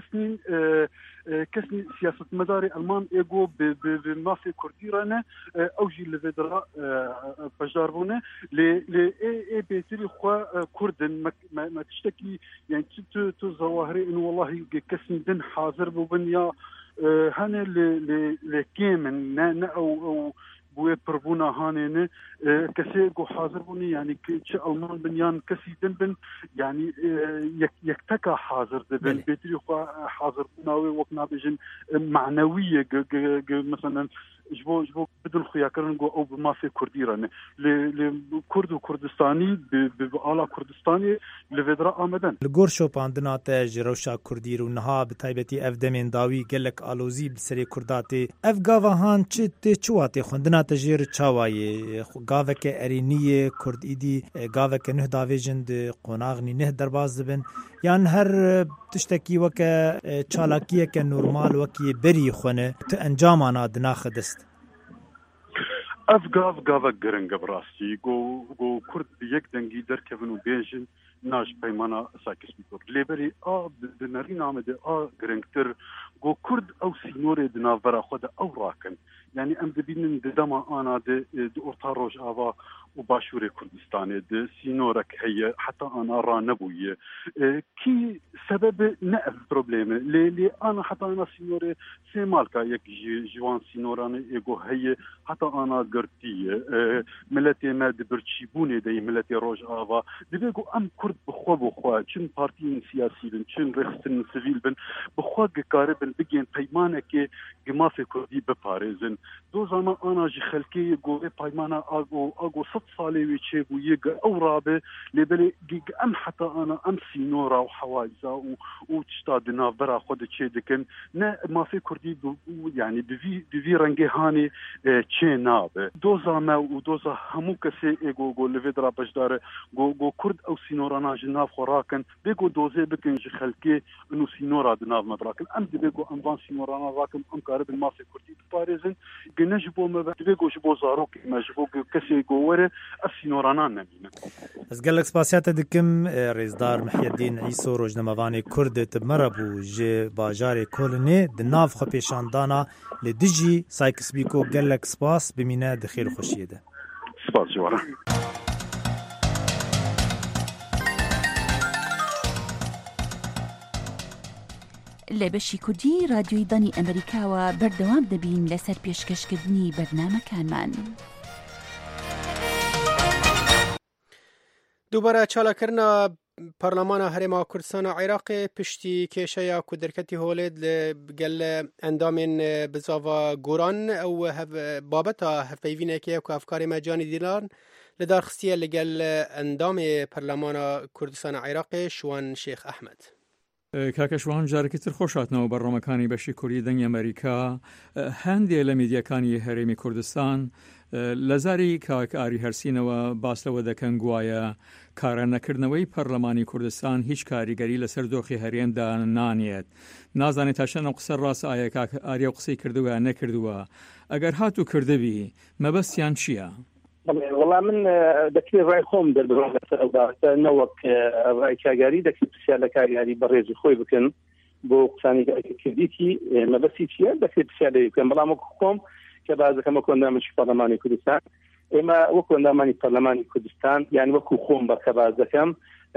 kesnî siyasetmedarê Alman ego bi mafê Kurdî re ne ew jî li vê dira beşdar bûne lê ê bêtirî xwe Kurdin me tiştekî yani tu zawahirê in wallahi kesî din hazir bûbin ya hene lê kêmin ne ew بوی پربونا هانه کسی گو حاضر بونی یعنی چه آلمان بن یان کسی دن بن یعنی یک تکا حاضر دن بهتری خو حاضر بونا و وقنا بجن معنویه مثلا جبو بدل خویا کردن گو او ما في كرديرانه لكرد وكردستاني بآلا كردستاني لفدرا آمدن لگور شوپاندنا ته جروشا كردير و نها بتایبتی اف دمن داوی گلک آلوزی بسری کرداتی اف گاوهان چت چواتی خوندنا ته جیر چاوای گاوک ارینی کرد ایدی گاوک نه داویجند قوناغنی نه درباز بن یان هر تشتکی وک چالاکیه که نورمال وکی بری خونه ته انجام انا دناخدست اف گرنگ براستی گو کرد یک دنگی درکبن و بیجن ناش پیمانا Sykes-Picot لیبری دنری نامه ده گرنگتر گو کرد او سینور دناورا خود او راکن yani em dibînin di dema ana de orta Rojava û başûrê Kurdistanê de sînorek heye heta ana ra nebûye kî sebebi ne ev probleme lê ana heta ana sînorê sê malka yek ji wan sînoranê ego heye heta ana girtiye milletê me di birçîbûnê de milletê Rojava divê got em Kurd bi xwe çin partiyên siyasî bin çin rêxistinên sivîl bin bi xwe gikaribin bigên peymanekê gi mafê Kurdî biparêzin دو زمان آنا جی خلکی گوه پایمانا آگو 100 ساله وی چه بویه گه او رابه لیبلی گه ام حتی آنا ام سینورا و حوایزا و تشتا دنابرا خود چه دکن نه مافی کردی یعنی دوی رنگه هانی چه نابه دوزا ما و دوزا همو کسی گو لوی درا بجداره گو کرد او سینورانا جناب خوراکن بگو دوزه بکن جی خلکی انو سینورا دناب مدراکن ام دی بگو انوان سینورانا راکن ام کارب مافی کردی بپارزن گەنەش بۆ مەبێ گۆش بۆ زارۆکی مەش بۆ کەسێک گۆوەرە ئەسینۆرانان نەبینن. Ez gelek spasiyata dikim Rêzdar Mihyedîn Îso rojnamevanê Kurd tibmere bû ji bajarê Kolînê di nav xwe pêşandana li dijî Saykisbîko gelek spas bimîne di xêrxweşiyê de. Spas jî لە بەشی کوردی رادیۆی دانی ئەمریکاوە بەردەوام دەبین لەسەر پێشکەشکردنی بەرنامەکانمان. دووبارە چالاکردنا پارلمانا هەرێما کوردستانە عێراقê piştî kêşeya ku derketî holê gel endamên bizava goran ew babeta hevpeyvînekê ku efkarê me canî dîlan li darxistiye li gel endamê Parlemana Kurdistana Iraqê Şwan Şêx Ehmed. کاکەشوان جارێکی تر خۆشاتنەوە بەڕۆمەکانی بەشی کوردی دەنگی ئەمریکا هەندێک لە میدیەکانی هەرێمی کوردستان لە زاری کاکاری هەرسینەوە باس لەوە دەکەن گوایە کارە نەکردنەوەی پەرلەمانی کوردستان هیچ کاریگەری لەسەر دۆخی هەرێمدا نانێت. نازانێت تا چەند قسە ڕاست ئایا کاکاری قسەی کردووە نەکردووە، ئەگەر هاتوو کردبی مەبەستیان چییە؟ والله من دەکرێت ڕای خۆم دەربڕۆم لەسەر ئەو بابەتە نەوەک ڕای کاگاری دەکرێت پرسیار لە کاریگاری بەڕێزی خۆی بکەن بۆ قسانی کردیتی مەبەستی چییە دەکرێت پرسیار لێ بکەن. بەڵام وەکو خۆم کە بازەکەمە کۆندامەشی پەرلەمانی کوردستان ئێمە وەکو ئەندامانی پەرلەمانی کوردستان یان وەکو خۆم بەکە باز دەکەم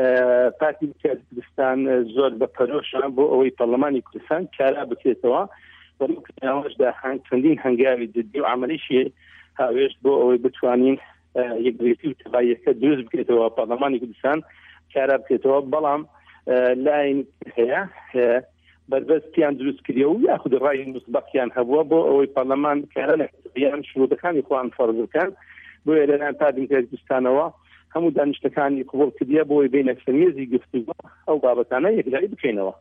پارتی کوردستان زۆر بە پەرۆشە بۆ ئەوەی پەرلەمانی کوردستان کارا بکرێتەوە بەڵامکردنەوەشدا چەندین هەنگاوی جدی و عملیشی هاوێشت بۆ ئەوەی بتوانین یەکگرێتی و تەبایەکە دروست بکرێتەوە پەرلەمانی کوردستان کارا بکرێتەوە. بەڵام لاین هەیە بەربەستیان دروست کردی و یاخود ڕای مسبقیان هەبووە بۆ ئەوەی پەرلەمان کارە نەکردیان شروعەکانی خۆیان فەرز بکەن بۆیە لەلایەن پارتی کوردستانەوە هەموو دانیشتەکانی قبول کردیە بۆی بینە سەمیێزی گفتوگۆ ئەو بابەتانە یەکلایی بکەینەوە.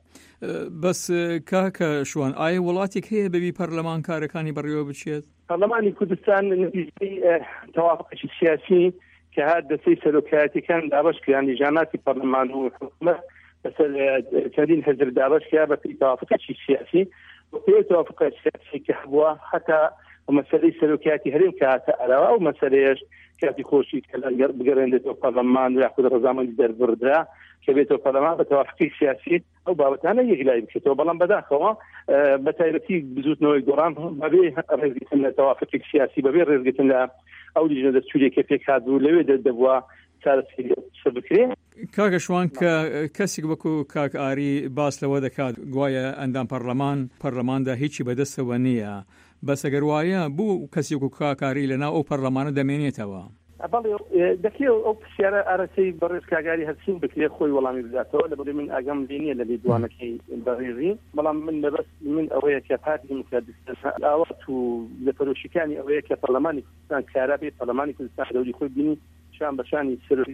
بەس کاکە شوان ئایا وڵاتێک هەیە بەبی پەرلەمان کارەکانی بەڕێوە بچێت؟ پەرلەمانی کوردستان نتیجەی تەوافقی سیاسی کە هات دەستەی سەرۆکایەتیەکان دابەشکران لیژاناتی پەرلەمان و حکوومەت بەسەر چەندین حزب دابەشکرا بە پێی تەوافقی سیاسی بۆ پێی تەوافقی سیاسی کە هەبووە هەتا مەسەلەی سەرۆکایەتی هەرێم کە هاتە ئەراوە ئەو مەسەلەیەش کاتی خۆشی کە بگەڕێنێتەوە پەرلەمان و یاخود ڕەزامەندی دەربڕدرا کە بێتەوە پەرلەمان بە تەوافقی سیاسی ئەو بابەتانە یەکلایی بکرێتەوە. بەڵام بەداخەوە بە تایبەتی بزوتنەوەی گۆڕان بەبێ ڕێزگرتن لە تەوافقی سیاسی بەبێ ڕێزگرتن لە ئەو لیژنە دەستوریەکە پێک هاتبوو لەوێ دەبووە چارەسەر بکرێت. کاکە شوان کە کەسێک وەکو کاک ئاری باس لەوە دەکات گوایە ئەندام پەرلەماندا هیچی بەدەستەوە نییە، بەس ئەگەر وایە بوو کەسێک وەکو کاکاری لەناو ئەو پەرلەمانە دەمێنێتەوە. بەڵێ دەکرێت ئەو پرسیارە ئارەسەی بەڕێز کاگاری هەرچین بکرێت خۆی وەڵامی بداتەوە لەبەرەوەی من ئاگام لێ نییە لە لێدوانەکەی بەڕێزی. بەڵام من بەبەست من ئەوەیە کە پارتی کوردستان ئاوات و لە پەرۆشیەکانی ئەوەیە کە پەرلەمانی کوردستان کارا بێت پەرلەمانی کوردستان دەوری خۆی بینی شان بەشانی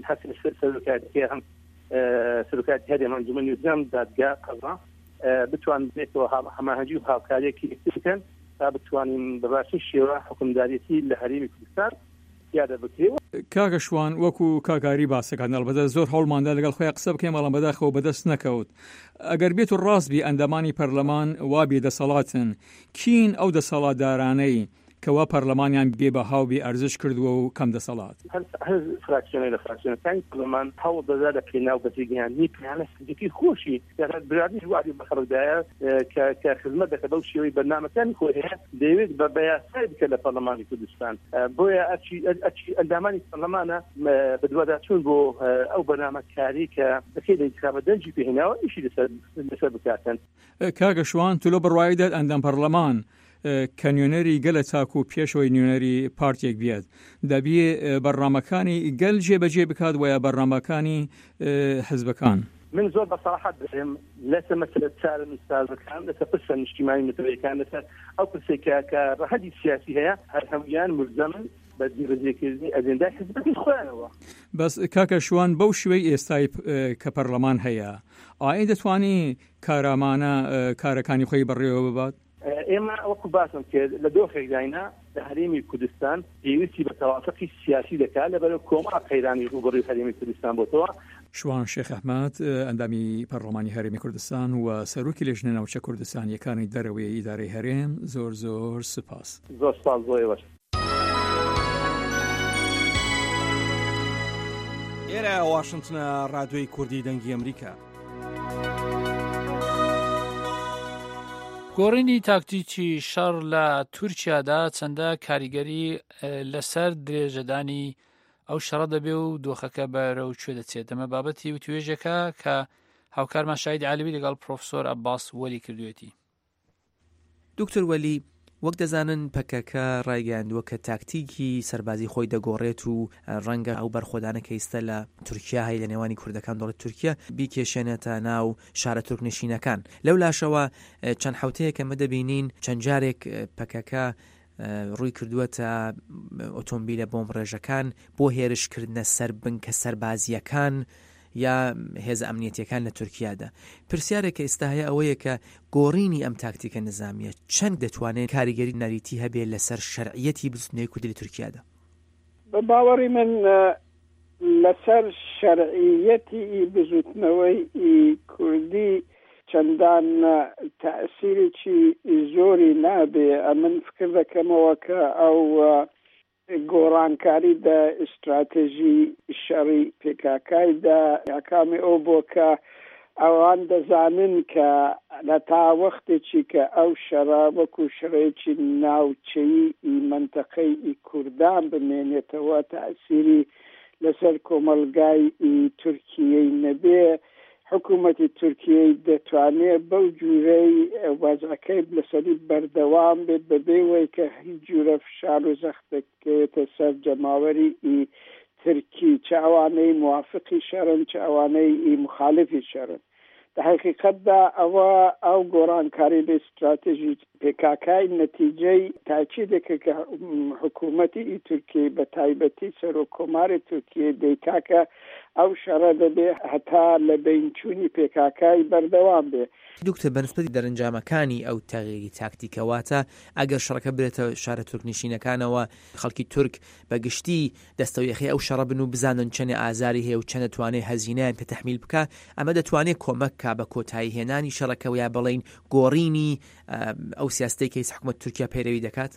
سەرۆکایەتی هەم سەرۆکایەتی هەرێم ئەنجومەنی وزارەتی دادگا قەضا بتوان بێتەوە هەماهەنگی و هاوکاریەکی بکەن تا بتوانین بەباشی شێوە حکومدارەتی لە هەرێمی کوردستان یادە بکرێت. کاکە شوان وەکو کاکاری باسەکان هەڵبەتە زۆر هەوڵماندا لەگەڵ خۆی قسە بکەین بەڵام بەداخەوە بەدەست نەکەوت. ئەگەر بێت و ڕاست بی ئەندامانی پەرلەمان وا بێدەسەڵاتن کین ئەو دەسەڵاتدارانەی کەوا پەرلەمانیان بێبەها و بێ ئەرزش کردووە و کەم دەسەڵات هەر فراکسیۆنەی لە فراکسیۆنەکانی پەرلەمان هەوڵ دەدا لە پێناو بەجێگەیاندنی پیانە سندێکی خۆشی برادی وادی بە خەڵکدایە کە خزمەت دەکە بەو شێوەی بەرنامەکانی خۆی هەیە دەیەوێت بە بەیاسای بکە لە پەرلەمانی کوردستان بۆیە ئەندامانی پەرلەمانە بەدواداچوون بۆ ئەو بەرنامەکاری کە دەکەی لە ئینتخابە دەنجی پێهێناوە ئیشی لەسەر بکاتن. کاکە شوان تۆ لە بڕواییدات ئەندام پەرلەمان کە نوێنەری گەلە تاکو و پێشەوەی نوێنەری پارتێک بێت دەبیێ بەرنامەکانی گەل جێبەجێ بکات وایە بەرنامەکانی حزبەکان. من زۆر بەسەراحەت دەڵێم لەسەر مەسەلە چارە ئوستازەکان لەسەر پرسە نیشتیمانی متەوەیەکان لەسەر ئەو پرسێکە کە ڕەهەدی سیاسی هەیە هەر هەمویان ملزەمن بە دیڕێژێکردنی ئەجێندای حزبەکەی خۆیانەوە. بەس کاکە شوان بەو شوەی ئێستای کە پەرلەمان هەیە ئایا دەتوانی کارامانە کارەکانی خۆی بەڕێوە ببات؟ ئێمە وەکو باسم کرد لە دۆخێک داینا هەرێمی کوردستان پێویستی بە تەوافقی سیاسی دەکات لەبەر کۆمەڵ قەیرانی ڕوبەڕووی هەرێمی کوردستان بۆتەوە. شوان شێخ ئەحمەد ئەندامی پەرلەمانی هەرێمی کوردستان و سەرۆکی لێژنە ناوچە کوردستانیەکانی دەرەوەی ئیدارەی هەرێم زۆر زۆر سپاس. زۆر سپاس بۆ ئێوەش. ئێرە واشنتنە ڕادیۆی کوردی دەنگی ئەمریکا. گۆڕینی تاکتیکی شەڕ لە تورکیادا چەندە کاریگەری لەسەر درێژەدانی ئەو شەڕە دەبێ و دۆخەکە بەرەو کوێ دەچێت. ئەمە بابەتی وتوێژێکە کە هاوکارمان شاهید عەلوی لەگەڵ پرۆفسۆر عەباس وەلی کردوێتی. دکتۆر وەلی، وەک دەزانن پەکەکە ڕایگەیاندووە کە تاکتیکی سەربازی خۆی دەگۆڕێت و ڕەنگە ئەو بەرخۆدانە کە ئێستا لە تورکیا هەیە لە نێوانی کوردەکان دەڵێت تورکیا بیکێشێنێتە ناو شارە تورکنشینەکان. لەو لاشەوە چەند حوتەیە کە مە دەبینین چەند جارێک پەکەکە ڕووی کردووەتە ئۆتۆمبیلە بۆمب ڕێژەکان بۆ هێرشکردنە سەر بنکە سەربازیەکان یا هێز ئەمنیەتیەکان لە تورکیادا. پرسیارێکە ئێستا هەیە ئەوەیە کە گۆڕینی ئەم تاکتیکە نظامیە چەند دەتوانێت کاریگەری نەریتی هەبێت لەسەر شەرعیەتی بزنەوەی کوردی لە تورکیادا؟ بە باوەڕی من لەسەر شەرعیەتی بزوتنەوەی کوردی چەندان تەئسیرێکی زۆری نابێ. من فکر دەکەمەوە کە ئەو گۆڕانکاری دا استراتێژی شەڕی پێکاکایدا یاکامی ئەو بۆ کە ئەوان دەزانن کە لە تا وەختێکی کە ئەو شەڕە وەکو شەڕێکی ناوچەیی منتەقەی کوردان بمێنێتەوە تەئسیری لەسەر کۆمەلگای تورکیەی نەبێ، حکوومەتی تورکیەی دەتوانێت بەو جوورەی وەزعەکەی لەسەری بەردەوام بێت بەبێوەی کە هیچ جوورە فشار و زەختێتە سەر جەماوەری تورکی، چ ئەوانەی موافقی شەڕن چ ئەوانەی مخالفی شەڕن. لە حقیقەتدا ئەوە ئەو گۆڕانکاری لە استراتێژی پێکاکای نەتیجەی تاکیدێکە کە حکوومەتی تورکی بە تایبەتی سەرۆکۆماری تورکیە دەیکاکە ئەو شەڕە دەبێ هەتا لە بینچوونی پێکاکای بەردەوام بێ. دکتۆر بەنسبەتی دەرەنجامەکانی ئەو تەغییری تاکتیکەواتە ئەگەر شەڕەکە برێتە شارە تورکنشینەکانەوە خەڵکی تورک بەگشتی دەستەویەخی ئەو شەڕە بن و بزانن چەنێ ئازاری هەیە و چەنە توانێت هەزینەیان پێ تەحمیل بکە، ئەمە دەتوانێت کۆمەک کا بە کۆتایی هێنانی شەڕەکەەوە یا بڵین گۆڕینی ئەو سیاستەی کە حکوومەت تورکیا پەیڕەوی دەکات.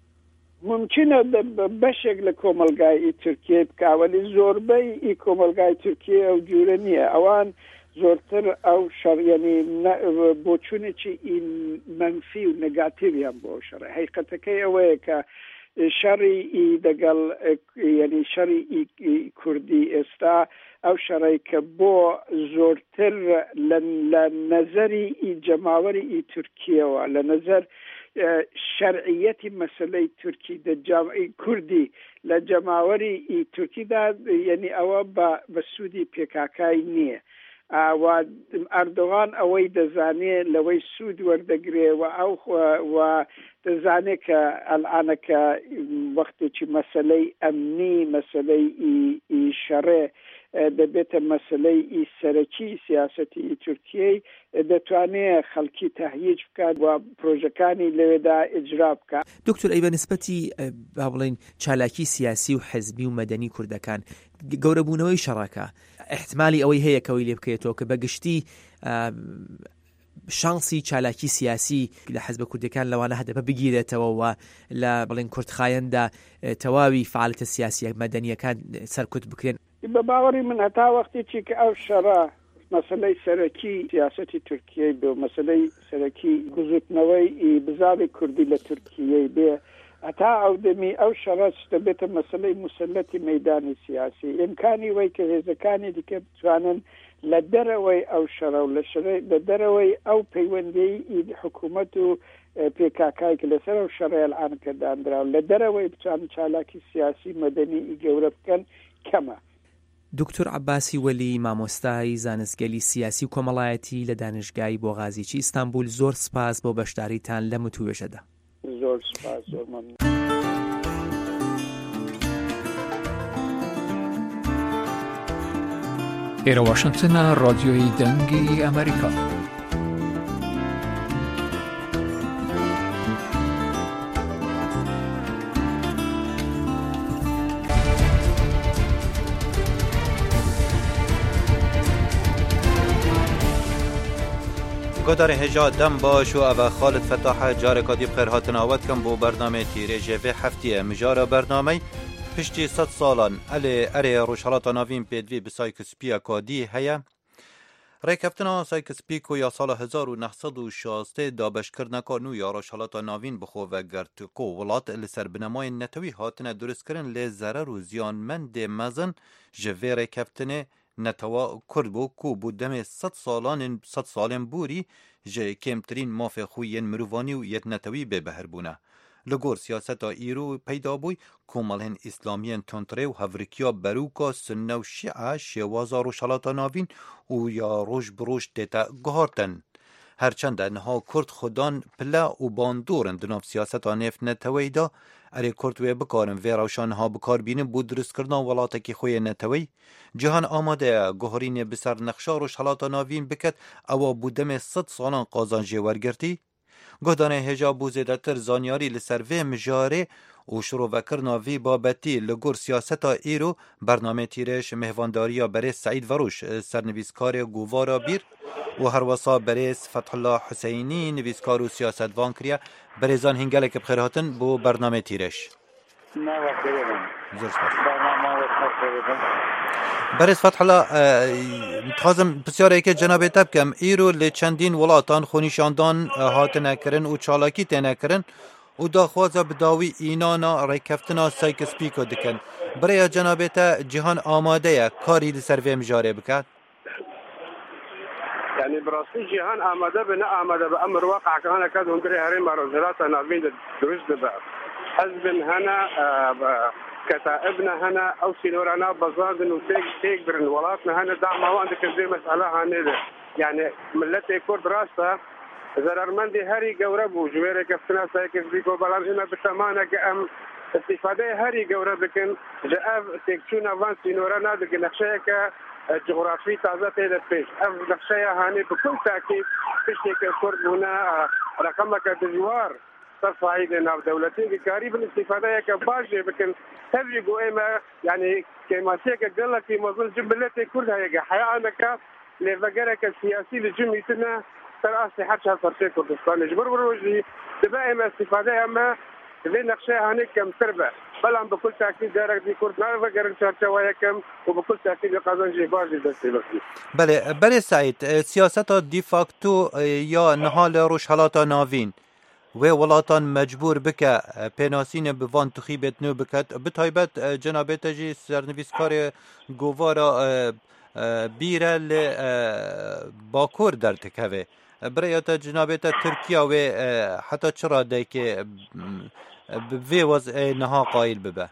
ممکنە بەشێک لە کۆمەلگای تورکیە بکاوەلی زۆربەی کۆمەلگای تورکیە ئەو جوورە نییە. ئەوان زۆرتر ئەو شەڕیانی بۆچوونێکی منفی و نگاتیڤیان بۆ شەڕ. حقیقەتەکەی ئەوەیە کە شەڕی دەگەڵ یعنی شەڕی کوردی ئێستا ئەو شەڕی کە بۆ زۆرتر لە نەزەری جەماوەری تورکیەوە لە نەزەر شەرعیەتی مەسلەی تورکی کوردی لە جەماوەری تورکیدا یعنی ئەوە بە سوودی پێکاکای نییە. و ئەردۆغان ئەوەی دەزانێت لەوەی سوود وەردەگرێ و دەزانێت کە ئەلعانەکە وەختێکی مەسلەی ئەمنی مەسلەی شەڕێ دەبێتە مەسلەی سەرەکی سیاسەتی تورکیەی دەتوانێت خەڵکی تەهییج بکات و پرۆژەکانی لەوێدا ئیجرا بکات. دکتۆر ئەی بەنسبەتی با بڵێن چالاکی سیاسی و حزبی و مەدەنی کوردەکان گەورەبوونەوەی شەڕەکە احتمالی ئەوەی هەیە کەوەی لێ بکەیتەوە کە بەگشتی شانسی چالاکی سیاسی لە حزب کوردەکان لەوانە هەدەبە بگیرێتەوە و لە بڵێن کورتخایەندا تەواوی فعالیتە سیاسی مەدەنیەکان سەرکوت بکرێن. بە باوەڕی من هەتا وەختێکی کە ئەو شەڕە مەسلەی سەرەکی سیاسەتی تورکیەی بێ و مەسلەی سەرەکی گوزوتنەوەی بزاوی کوردی لە تورکیەی بێ هەتا ئەو دەمی ئەو شەڕە دەبێتە مەسلەی مسلەتی مەیدانی سیاسی. ئیمکانی وەی کە هێزەکانی دیکە بتوانن لە دەرەوەی ئەو شەڕە و لە دەرەوەی ئەو پەیوەندی حکوومەت و پێکاکای کە لەسەر ئەو شەڕە ئەلعانەکە دانراوە لە دەرەوەی بتوانن چالاکی سیاسی مەدەنی گەورە بکەن کەمە. دکتۆر عەباسی وەلی مامۆستای زانستگەلی سیاسی و کۆمەڵایەتی لە دانشگای بۆغازیی ئیستانبول زۆر سپاس بۆ بەشداریتان لە متوێژەدا. زۆر سپاس، زۆر مەمنون. ئێرە واشنگتنە ڕادیۆی دەنگی ئەمریکا. گدار هجا دم باش و او خالد فتاح جارکادی بخیر هاتن آود کم بو برنامه تیره جوه هفتیه مجار برنامه پشتی 100 سالان اری روشالات ناوین پیدوی بسایکس پیا کادی هیا ریکفتنا سایکس پیکو یا سال 1916 دابش کرنکا نو یا روشالات ناوین بخو و گرتکو ولات لسر بنمای نتوی هاتن درست کرن لی زرر و زیان من دی مزن جوه ریکفتنه نتوا کرد بو کو بودم 100 سالان بوری جه کمترین ماف خوین مروانی و یت نتوی به بهر بونه. لگور سیاست ایرو پیدا بوی کومالهن اسلامیان تونتره و هفرکیا بروکا سنه و شیعه شیوازا روشالات ناوین و یا روش بروش دیتا گهارتن. هرچند انها کرد خودان پلا و باندورن دناف سیاست نفت نتوی دا اری کرد وی بکارن وی روشانها بکار بینن بود درست کردن ولاتکی خوی نتوی جهان آماده گهارین بسر نقشا روشالات ناوین بکت او بودم 100 سالان قازان جیورگرتی گهدانه هجا بوزیده تر زانیاری لسر وی مجاره و شروع وکرنا وی بابتی لگور سیاست ایرو برنامه تیرش مهوانداری برای سعید وروش سرنویسکار گووارا بیر و هر وصا بریز فتح الله حسینی نویسکار و سیاست وان کریا بریزان هنگله که بخیر هاتن بو برنامه تیرش بریز فتح الله متخازم بسیاره که جناب تبکم ایرو لچندین ولاتان خونیشاندان هاتنه کرن و چالاکی تنه کرن و داخوازه بداوی اینانا ریکفتنا سایکس پیکو دکن برای جناب تا جهان آماده کاری لسر وی مجاره بکد يعني براسي جهان آماده بنا آماده بأمر واقع كهنا كذا هندري هرين مروزرات نابين دروج دبا حزب هنا كتائبنا هنا أو سينورنا بزاندن وتيك برن ولاتنا هنا دعم ما عندك زي مسألة هنا يعني ملتي كورد راسها زرارمندي هري جورب وجويرة كفتنا سايكس بيكو بلان هنا بتمانة كأم استفادة هري جورب لكن جاء تكشونا فان سينورنا لكن نخشيك جغرافي تازه تيدا بيش اف نقشية هاني بكل تأكيد بشتك الكرد هنا رقمك دجوار صرفعي لنا دولتين قريب الاستفادة كباجة لكن هذي قوئمة يعني كما سيكا قال لك مظل جبلتي كلها يقى حياتك لفقرك السياسي لجميتنا ترأسي حتى صرفي كردستان جبر بروجي دبائما استفادة اما ذي نقشية هاني كم تربع بلان بكل تأكيد دارك دي كرد نعرف قرن شارشوايا كم وبكل تأكيد قازان جيباجي دستي بسي بله سعید سیاست دی فاکتو یا نهال روشالات ناوین و ولاتان مجبور بکه پیناسین بوان تخیبت نو بکت بتایبت جنابت جی سرنویسکار گوارا بیره باکور در تکوه برایت جنابت ترکیه و حتی چرا ده که به وضع نها قائل ببه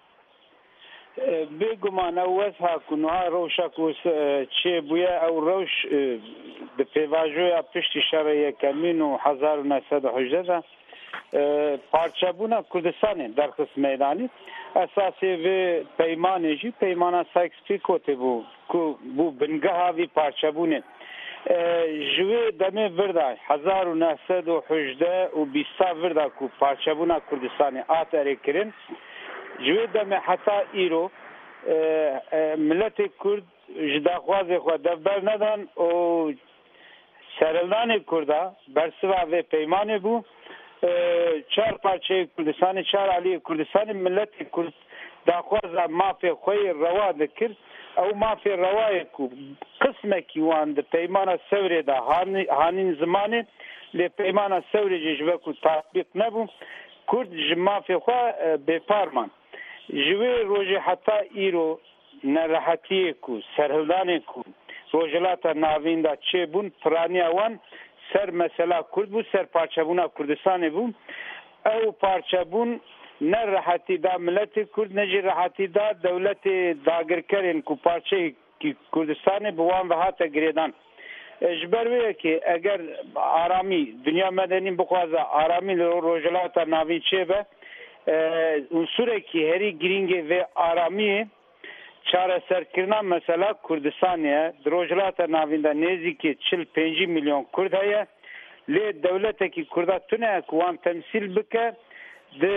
بگمان وضع کنها روشک چه بویا او روش به پیواجوی پشتی شرعی کمین و 1918 پارچبونه کردستان در قسم میدانی اساسی و پیمانجی پیمان سایکس پیکوته بو بنگه هاوی پارچبونه جوی دمه ورده 1918 و 20 ورده کو پارچبونه کردستان آتاری کرن جوی دمه حتی ایرو ملت کرد جداخواز خود دبر ندن و سرلان کرده برسوا و پیمانه بو چار پارچه کردستان چار علی کردستان ملت کرد داخواز مافی خوی روا دکر او مافی روای کو قسمه کی وان د پیمانه سوری ده هانین زمانه ل پیمانه سوری جوه کو تطبیق نبو کرد مافی خو به فرمان جوی روزی حتی ایرو نراحتی کو سرهلدان کو روجلات ناوین دا چه بون پرانی اوان سر مثلا کرد بو سر پارچبونا کردستان بو او پارچبون نه راحتی دا ملت کرد نجی راحتی دا دولت داگر کرن کو پارچه کردستان بوان و هاتا گریدان اجبرویه که اگر آرامی دنیا مدنی بخوازه آرامی روجلات ناوین چه به عنصره که هری گرینگه و آرامیه چاره سرکرنا مثلا کردستانیه دروجلات ناوینده نیزی که 45 میلیون کرد هیا لی دولت که کرده تونه کوان تمثیل بکه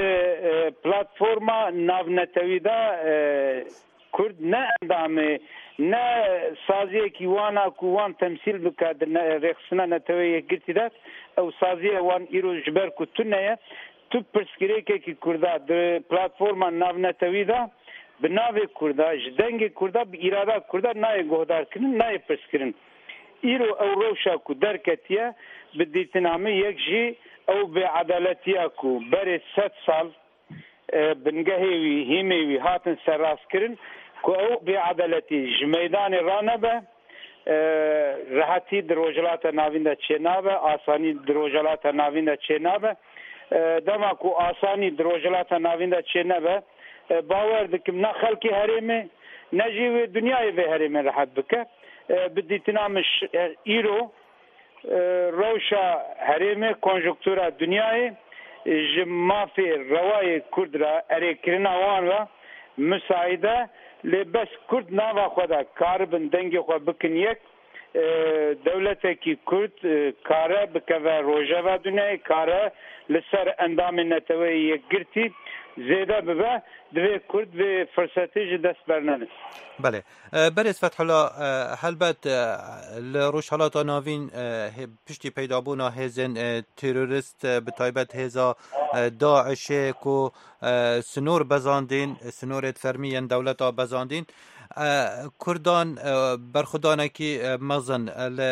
ده پلاتفورما ناونتویده کرد نه اندام نه سازیەکی وانە کووان تەمسیل بکات ڕێخستنە نەتەوەی یەکگرتیدا ئەو سازیە وان ئیرۆ ژبەر کوتونەیە تو پرسکرێکێکی کووردا پلاتفۆرما ناونەتەویدا bi navê Kurda ji dengê Kurda bi îrada Kurda nayê guhdarkirin nayê pirskirin. Îro ew rewşa ku derketiye bi dîtinamê yek jî ew bêedaletiya ku berê 100 sal bingehê wî hîmê wî hatin serrastkirin ku ew bêedaletî ji meydanê ranebe rehetî di rojhilata navîn de çênabe asanî di rojhilata navîn de çênabe dema ku asanî di rojhilata navîn de çênebe باور دکم نه خلکی هرمه نه جیوی دنیای به هرمه راحت بکه بدیتنامش ایرو روشا هرمه کنجکتورا دنیای جمافی روای کرد را اریکرنا وان و مساعده لبس کرد نوا خدا کاربن دنگی خو بکن یک دولت کی کرد کاره بکوه روژه و دنیای کاره لسر اندام نتوی یک گرتی زیده ببه دوی کرد به فرصتی جی دست برننه. بله برز فتح الله هلبت لروشالات ناوین پشتی پیدا بونا هزن تروریست به تایبت هزا داعش کو سنور بزاندین سنورت فرمیین دولتا بزاندین کردان برخودانه کی مزن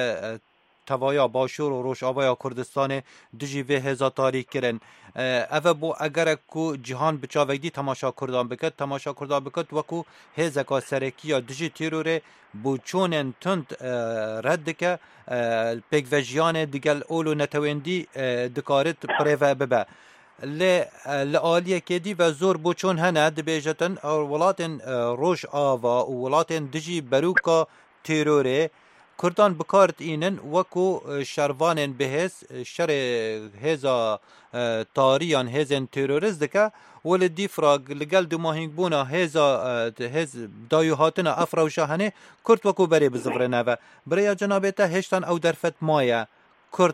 توایا باشور و روش آوایا کردستان دجی و هزا تاریخ کرن اوه بو اگر کو جهان بچاوگدی تماشا کردان بکد وکو هزا سرکی یا دجی تیروره بو چونن تند رد که پیگوژیان دیگل اولو نتویندی دکارت پریوه ببه لآلیه کدی و زور بو چون هنه دبیجتن ولاتن روش آوا و ولاتن دجی بروکا تیروره کردان بکارت اینن وکو شروانن بهز شر هزا تاریان هزن تروریست دکه ولدی فراغ لگل دو ماهنگ بونا هزا دایو هاتنا افرا و شاهنه کرد وکو بری بزفره نوه برای جنابیتا هشتان او درفت مایه کرد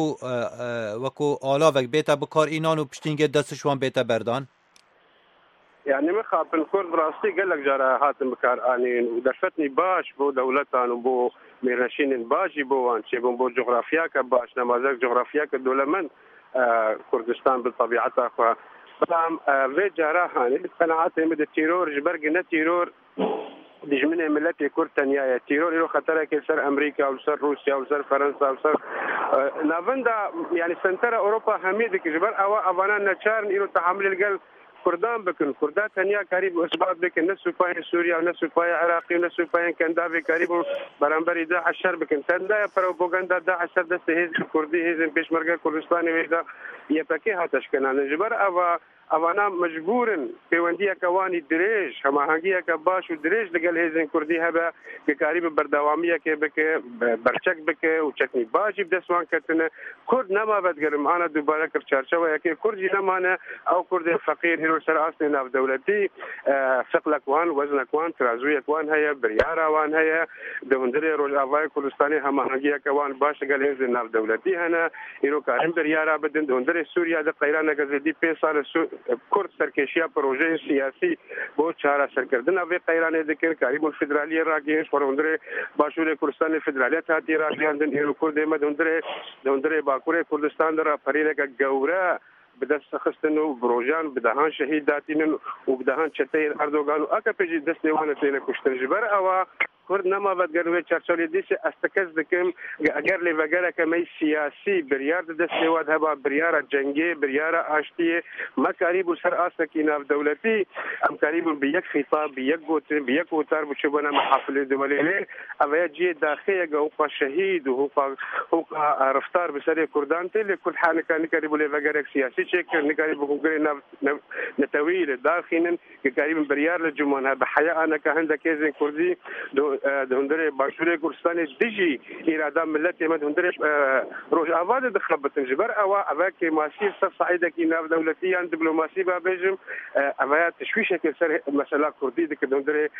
وکو آلاوک بیتا بکار اینان و پشتینگه دستشوان بیتا بردان يعني مخابن كرد راسي قال لك جرى هاتم بكارانين ودرفتني باش بو دولتان وبو ميرشين باجي بوان شيبون بو جغرافيا كباش نماذج جغرافيا كدولة من كردستان بالطبيعة اخوة بلام في جرى هاني قناعاتي مد التيرور جبرق نتيرور دجمنه ملتي كرد تنيا التيرور له خطر كسر امريكا او سر روسيا او سر فرنسا او سر نافندا يعني سنتر اوروبا حميدك جبر او افانا نشار له تحمل القلب کردان بکن کردان تنیا قریب اسباب بکن نسو پای سوریا و نسو پای عراقی و نسو پای کنداوی قریب برانبری داعش شر بکن تندا پروپاگاندا داعش دست هیز کردی هیز پیشمرگه کردستانی ویدا یه پکی هاتش کنن جبر اوانا مجبورن پیوندی کوانی دریج هما هنگی که باش و دریج لگل هیزن کردی هبه که قریب بردوامیه که بکه برچک بکه و چکنی باجی بدسوان کتنه کرد نما بدگرم آنا دوباره کر چارچوه یکی کردی نمانه او کرد فقیر هیرو سر اصلی ناف دولتی فقلک وان وزنک وان ترازویک وان هیا بریارا وان هیا دهندری روز آوای کردستانی هما هنگی که وان باش لگل هیزن ناف دولتی هنه ایرو کارم بریارا بدن دهندری سوریا ده قیران نگزدی 5 سال کرد سرکشی پروژه سیاسی بہت چارہ سرکردن اوی قیرانه دکن قریب الفدرالی راگیش پروندره باشور کردستان فدرالیت هاتی راگیاندن ایرو کرد مد دندره باکور کردستان در فرینه که گوره بدست خستن و بروجان بدهان شهید داتینن و بدهان چتیر اردوغان و اکا پیجی دست دیوانه تینه کشتن جبر اوا کرد نما بدگروه چرچولی دیش استکز دکم اگر لیوگره کمی سیاسی بریار دست دیواد هبا بریار جنگی بریار آشتی ما قریب سر آسکی ناف دولتی ام قریب بیک خطاب بیک گوتن بیک وتر بچبنا محافل دولی اویا جی داخل حقوق شهید و حقوق رفتار بسر کردان تل کل حال کان قریب لیوگره سیاسی چک نقریب حقوق نتویل داخلن قریب بریار لجمعنا بحیا انا كهنده كيزن كردي دهندره باشوره کردستان دیجی اراده ملت مد هندره روز آواز دخلبتن جبر اوا که ماسیف صعیده کی ناف دولتیان دیپلماسی با بجم اوا تشویش که سر مسئله کردی دک دهندره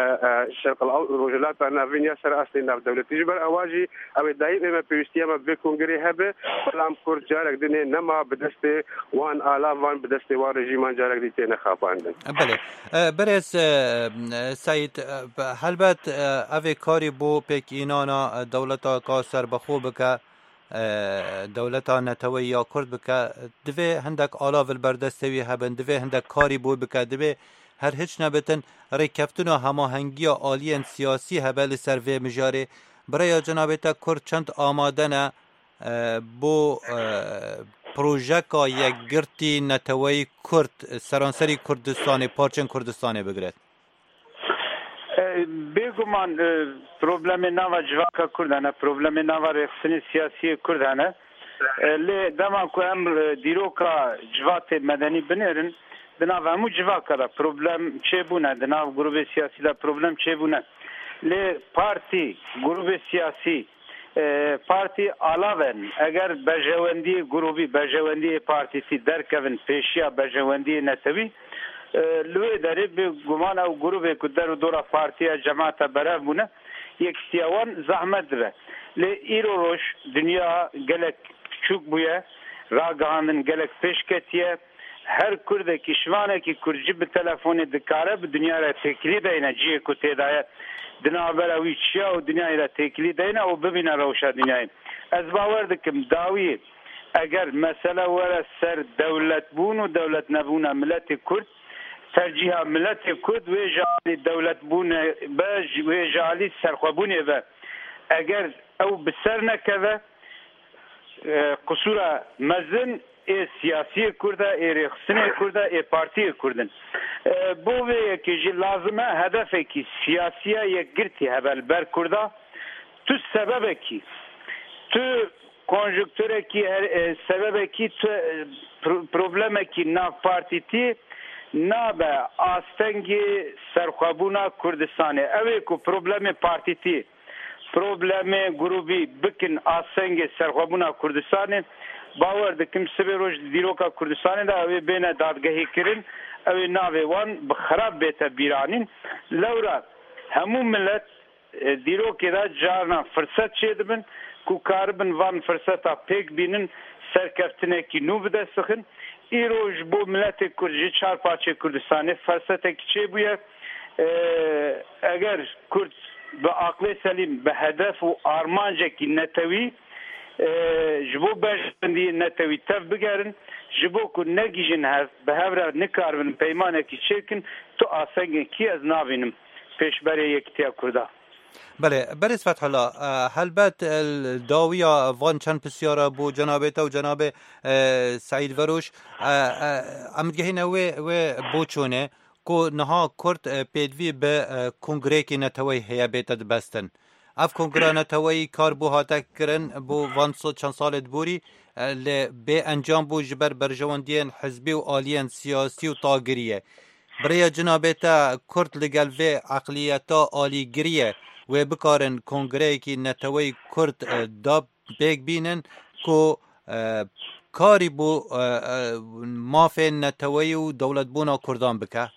شرق الروجلات نافینیا سر اصل ناف دولتی جبر اواجی او دایم پیوستیا ما به کنگره هبه سلام کرد جارک دنه نما بدست وان آلا وان بدست وان رژیمان جارک دیته نخافاندن بله برس سعید هلبت اوی کاری بو پیک اینانا دولتا که سر بخو بکه دولتا نتوی یا کرد بکه دوی هندک آلاو البردستوی هبن دوی هندک کاری بو بکه دوی هر هیچ نبتن ریکفتن و هماهنگی عالی سیاسی هبل سروی مجاری برای جنابتا کرد چند آمادنه بو پروژکا یک گرتی نتوی کرد سرانسری کردستان پارچن کردستان بگرد بێگومان پرۆبلەمێ ناوە جڤاکە کوردانە پرۆبلەمێ ناوە ڕێخستنی سیاسی کوردانە لێ دەما کو ئەم دیرۆکە جڤاتێ مەدەنی بنێرن دناو هەموو جڤاکەدا پرۆبلەم چێبوونە دناو گروپێ سیاسیدا پرۆبلەم چێبوونە لێ پارتی گروپێ سیاسی پارتی ئالاوێن ئەگەر بەژەوەندی گروپی بەژەوەندی پارتیسی دەرکەون پێشیا بەژەوەندی نەتەوی لوی داره به گمان او گروه که در دورا پارتیا جماعت برای بونه یک سیاوان زحمت داره لی ایرو روش دنیا گلک چوک بویه راگاندن گلک پیشکتیه هر کرده کشوانه که کرجی به تلفون دکاره به دنیا را تکلی دینه جیه که تیدایه دنا براوی چیا و دنیا را تکلی دینه و ببینه روشا دنیای از باور دکم داوی اگر مسئله وره سر دولت بون و دولت نبونه ملت کرد ترجیح ملت کرد و جالی دولت بونه و جالی سرخوابونه و اگر او بسر نکوه قصور مزن سیاسی کرده ریخصنی کرده پارتی کردن بوه که لازمه هدفه که سیاسیه یک گرتی هبل بر کرده تو سببه که تو کنجکتوره که سببه که تو پروبلمه که ناف پارتی تی نابه آستنگی سرخوابونا کردستانه اوه که پروبلم پارتی تی پروبلم گروبی بکن آستنگی سرخوابونا کردستانه باور دکم سبه روش دیروکا کردستانه دا اوه بین دادگاهی کرن اوه ناوه وان بخراب بیتا بیرانین لورا همون ملت دیروکی دا جارنا فرصت چیده بن که کاربن وان فرصتا پیک بینن سرکفتنه که نو بده سخن ایروش بو ملت کرد چهار پاچه کردستانه فرصته که چه بویه اگر کرد به عقل سلیم به هدف و آرمانجه که نتوی جبو بشندی نتوی تف بگرن جبو که نگیجن هست به هفره نکاربن پیمانه که چه کن تو آسنگه کی از نابینم پیش برای یکتیا کرده بله برس فتح الله هلبت الداویه وان چند بسیاره بو جنابتا و جناب سعید وروش امدگهی نوی و بو چونه که نها کرد پیدوی به کنگره که نتوی هیا بیتا دبستن اف کنگره نتوی کار بو هاته کرن بو وان چند سالت بوری به انجام بو جبر برجواندین حزبی و آلین سیاسی و طاگریه برای جنابتا کرد لگل و عقلیتا آلیگریه و بکارن کنگره که نتوی کرد داب بیگ بینن که کاری بو مافی نتوی و دولت بونا کردان بکه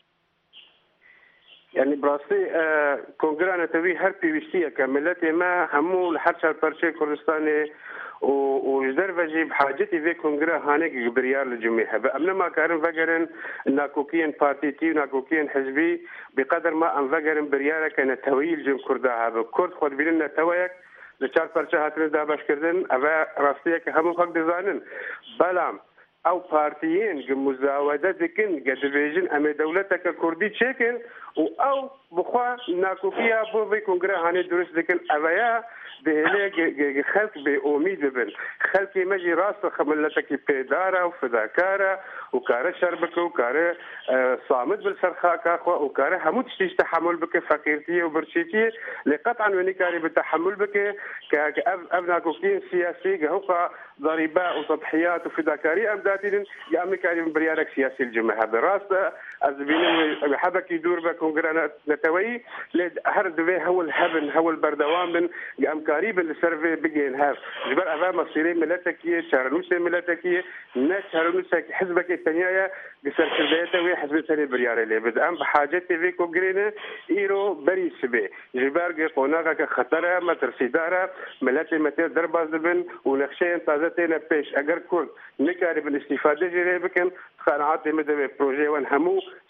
یعنی براستی کنگره نتوی هر پیوستیه که ملت ما همو هر چهار پرچه کردستانه وجدر وجيب حاجتي في كونغرا هانيك بريار للجميع بأمنا ما كارن فقرن ناكوكيين بارتيتي وناكوكيين حزبي بقدر ما انفقرن بريارة كان تويل جم كردها بكرد خود بيلنا تويك لشار برشا هاتن دابش كردن أبا راستيك همو خلق دزانن بلام او بارتيين مزاودة دكن قد بيجن أمي دولتك كردي تشيكن او بخوا ناكوكيا بو في كونغرا هاني درس دكن أبايا به خلق به امید بن خلق مجی راست خملتك پیداره و فداکاره و کار شربک و کار صامت بالسرخاکا و کار همو تشتیش تحمل بك فقیرتی و برشیتی لقطعا ونی کاری بتحمل بك ابناكوكين سياسي كهوقا ضريباء وتضحيات وفداكاري امدادين يا امريكاني بريارك سياسي الجماعه براس ازبين حبك يدور بكونغرا نتوي هر دوي هو الهبن هو البردوام من قريب السيرفي بيجين هاف جبر أمام مصيرين ملتكية شارنوسة ملتكية ناس شارنوسة حزبك الثانية قصر شديته وحزب ثاني بريارة اللي بس أم بحاجتي في كونغرينا إيرو بري سبي جبر قناعة كخطرة ما ترسيدارة ملتي متى درباز دبن ونخشين تازتين بيش أجر كل نكاري بالاستفادة جري بكن قناعات مدة بروجي وان همو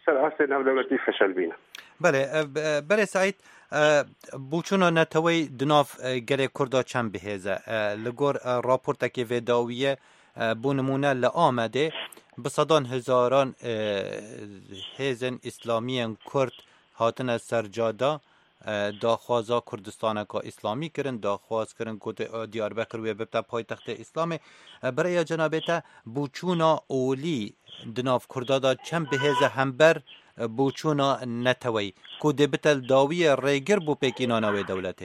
سر أسي ناو دولتي فشل بينا. بله سعید بوچونا نتوی دناف گله کردا چند بهزه لگور راپورتا که ویداویه بو نمونه لآمده بصدان هزاران هیزن اسلامی کرد هاتن سرجادا داخوازا کردستان که اسلامی کرن داخواز کرن که دیاربکر و ببتا پای تخت اسلام برای جنابتا بوچونا اولی دناف کردادا چند بهزه همبر بوچونا نتوی کو دبتل داوی ریگر بو پیکینانوی دولته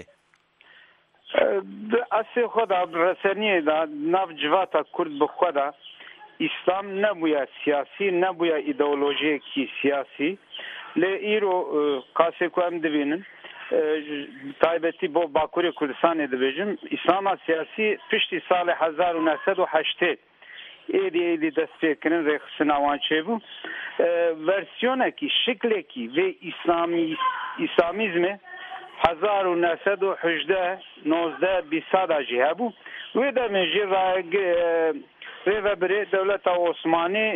اسی خدا رسنیه دا ناف جواتا کرد بخودا اسلام نبویا سیاسی نبویا ایدئولوژی کی سیاسی لی ایرو قاسه کو ام دبینن تایبتی بو باکوری کردستان دبیجم اسلام سیاسی پشتی سال 1908 ایدی دست پیکنن ریخسن آوان چه بو ورسیونه کی شکلی کی و اسلامیزم 1918 19 20 جه بو و در منجی و بری دولت عثمانی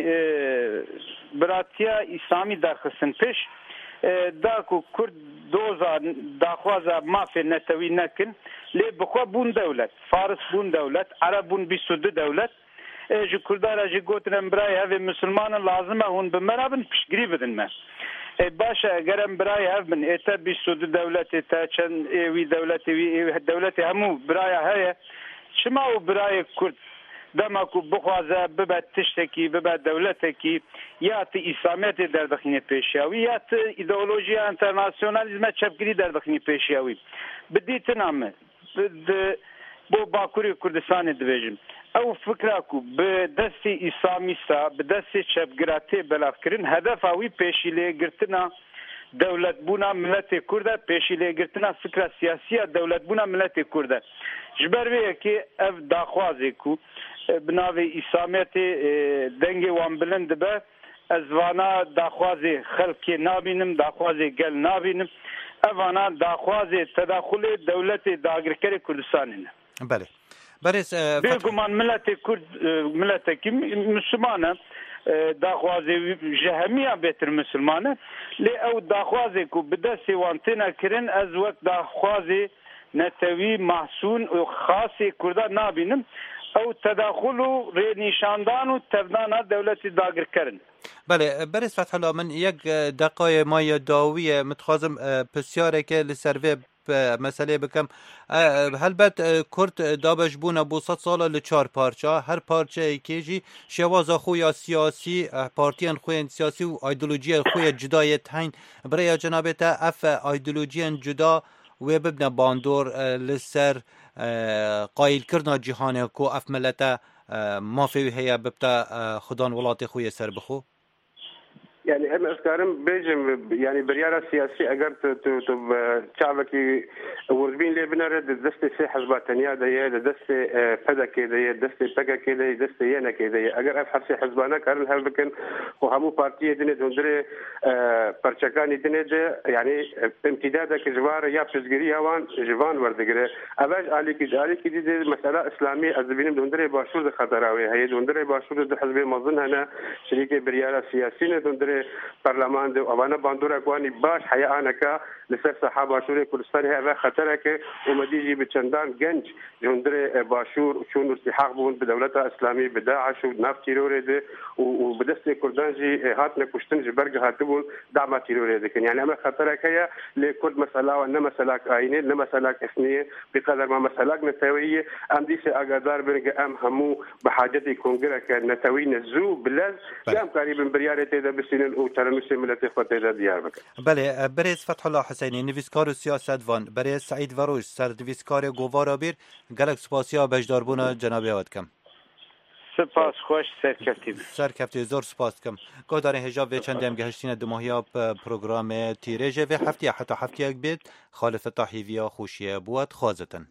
براتیا اسلامی درخستن پیش داکو کرد دوزا داخوازا مافی نتوی نکن لی بخوا بون دولت فارس بون دولت عرب بون 22 دولت جو کردارا جو گوتنم برای هفه مسلمان لازمه هون بمرابن پشگری بدن من باشه اگرم برای هفن ایتا 22 دولت ایتا چند ایوی دولت همو برای هایه شما و برای کرد دمکو بخوازه ببد تشتکی ببد دولتکی یا تی اسلامیت در دخینه پیشیاوی یا تی ایدئولوژی انترناسیونالیزم چپگیری در دخینه پیشیاوی بدیت نامه بو باکوری کردستان دبیجم او فکر کو به دست اسلامیستا به دست چپگراتی بلاف کرن هدف اوی پیشیله گرتنا دولت بونا ملت کرده پیشیله گرتنا فکر سیاسی دولت بونا ملت کرده جبر وی که اف داخوازی کو بناوی اسلامیت دنگ وان بلند به از وانا داخوازی خلقی نابینم داخوازی گل نابینم اوانا داخوازی تداخل دولت داگرکر کردستانه. بله برس بگمان ملت کرد ملت کی مسلمانه داخوازی جهمیه بهتر مسلمانه لی او داخوازی کو بدستی وانتنا کرن از وقت داخوازی نتوی محسون و خاصی کردان نابینم او تداخل و نشاندان و تبدان دولت داگر کرن. بله برس فتح الله من یک دقای مای داویه متخازم پسیاره که لسروه مسئله بکم هلبت کرد دابش بونه بو 100 ساله لچار پارچه هر پارچه کیجی شوازا خوی سیاسی پارتیان خوی سیاسی و ایدئولوژی خوی جدای تاین برای جنابت اف ایدئولوژی جدا و ببنه باندور لسر قایل کرنا جهان کو اف ملت مافی هيا ببتا خدان ولات خوی سر بخو يعني هم أذكرهم بيجم يعني بريارة سياسية أجرت شعبك وربين لي بنرد دست سي حزب تانية ده دست فدا كده دست بقى كده دست يانا كده أجر أفحص حزبنا كارن هالبكن وهمو بارتية دنيا دندري برشكاني دنيا ده يعني امتداد كجوار يا بسجري هوان جوان وردقرة أباج عليك دي مسألة إسلامية أزبينم دندري باشور خطراوي هي دندري باشور ده حزب مظن هنا شريك بريارة سياسية دندري برلمان دو اوانا باندورا کوانی باش حیا انکا لسر صحابه باشور کردستان هوا خطره که اومدیجی به چندان گنج جندر باشور چون استحقاق بون به دولت اسلامی به داعش و نفت تیرور ده و به دست کردانجی هات نکشتن جبرگ هاتبون دعم تیرور ده یعنی اما خطره که لکرد مساله و نه مساله آینه نه مساله اثنیه بقدر ما مساله نتویه ام دیس اگادار برگ ام همو به حاجت کنگره که نتوی نزو بلز ام قریب بریارته ده بسین او ترمس ملت خاطر ده دیار بک بله برز فتح الله حسینی نویسکار و سیاست وان برز سعید وروش سردویسکار گوارا بیر گلک سپاسیا بجداربونا جناب یاد کم سپاس خوش سرکفتی زور سپاس کم گودار هجاب و چند هم گهشتین دماهیا پروگرام تیرژه و هفتی حتی هفتی یک بیت خالف تحیویا خوشیه بود خوازتن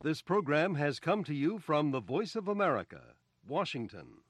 This program has come to you from the Voice of America, Washington.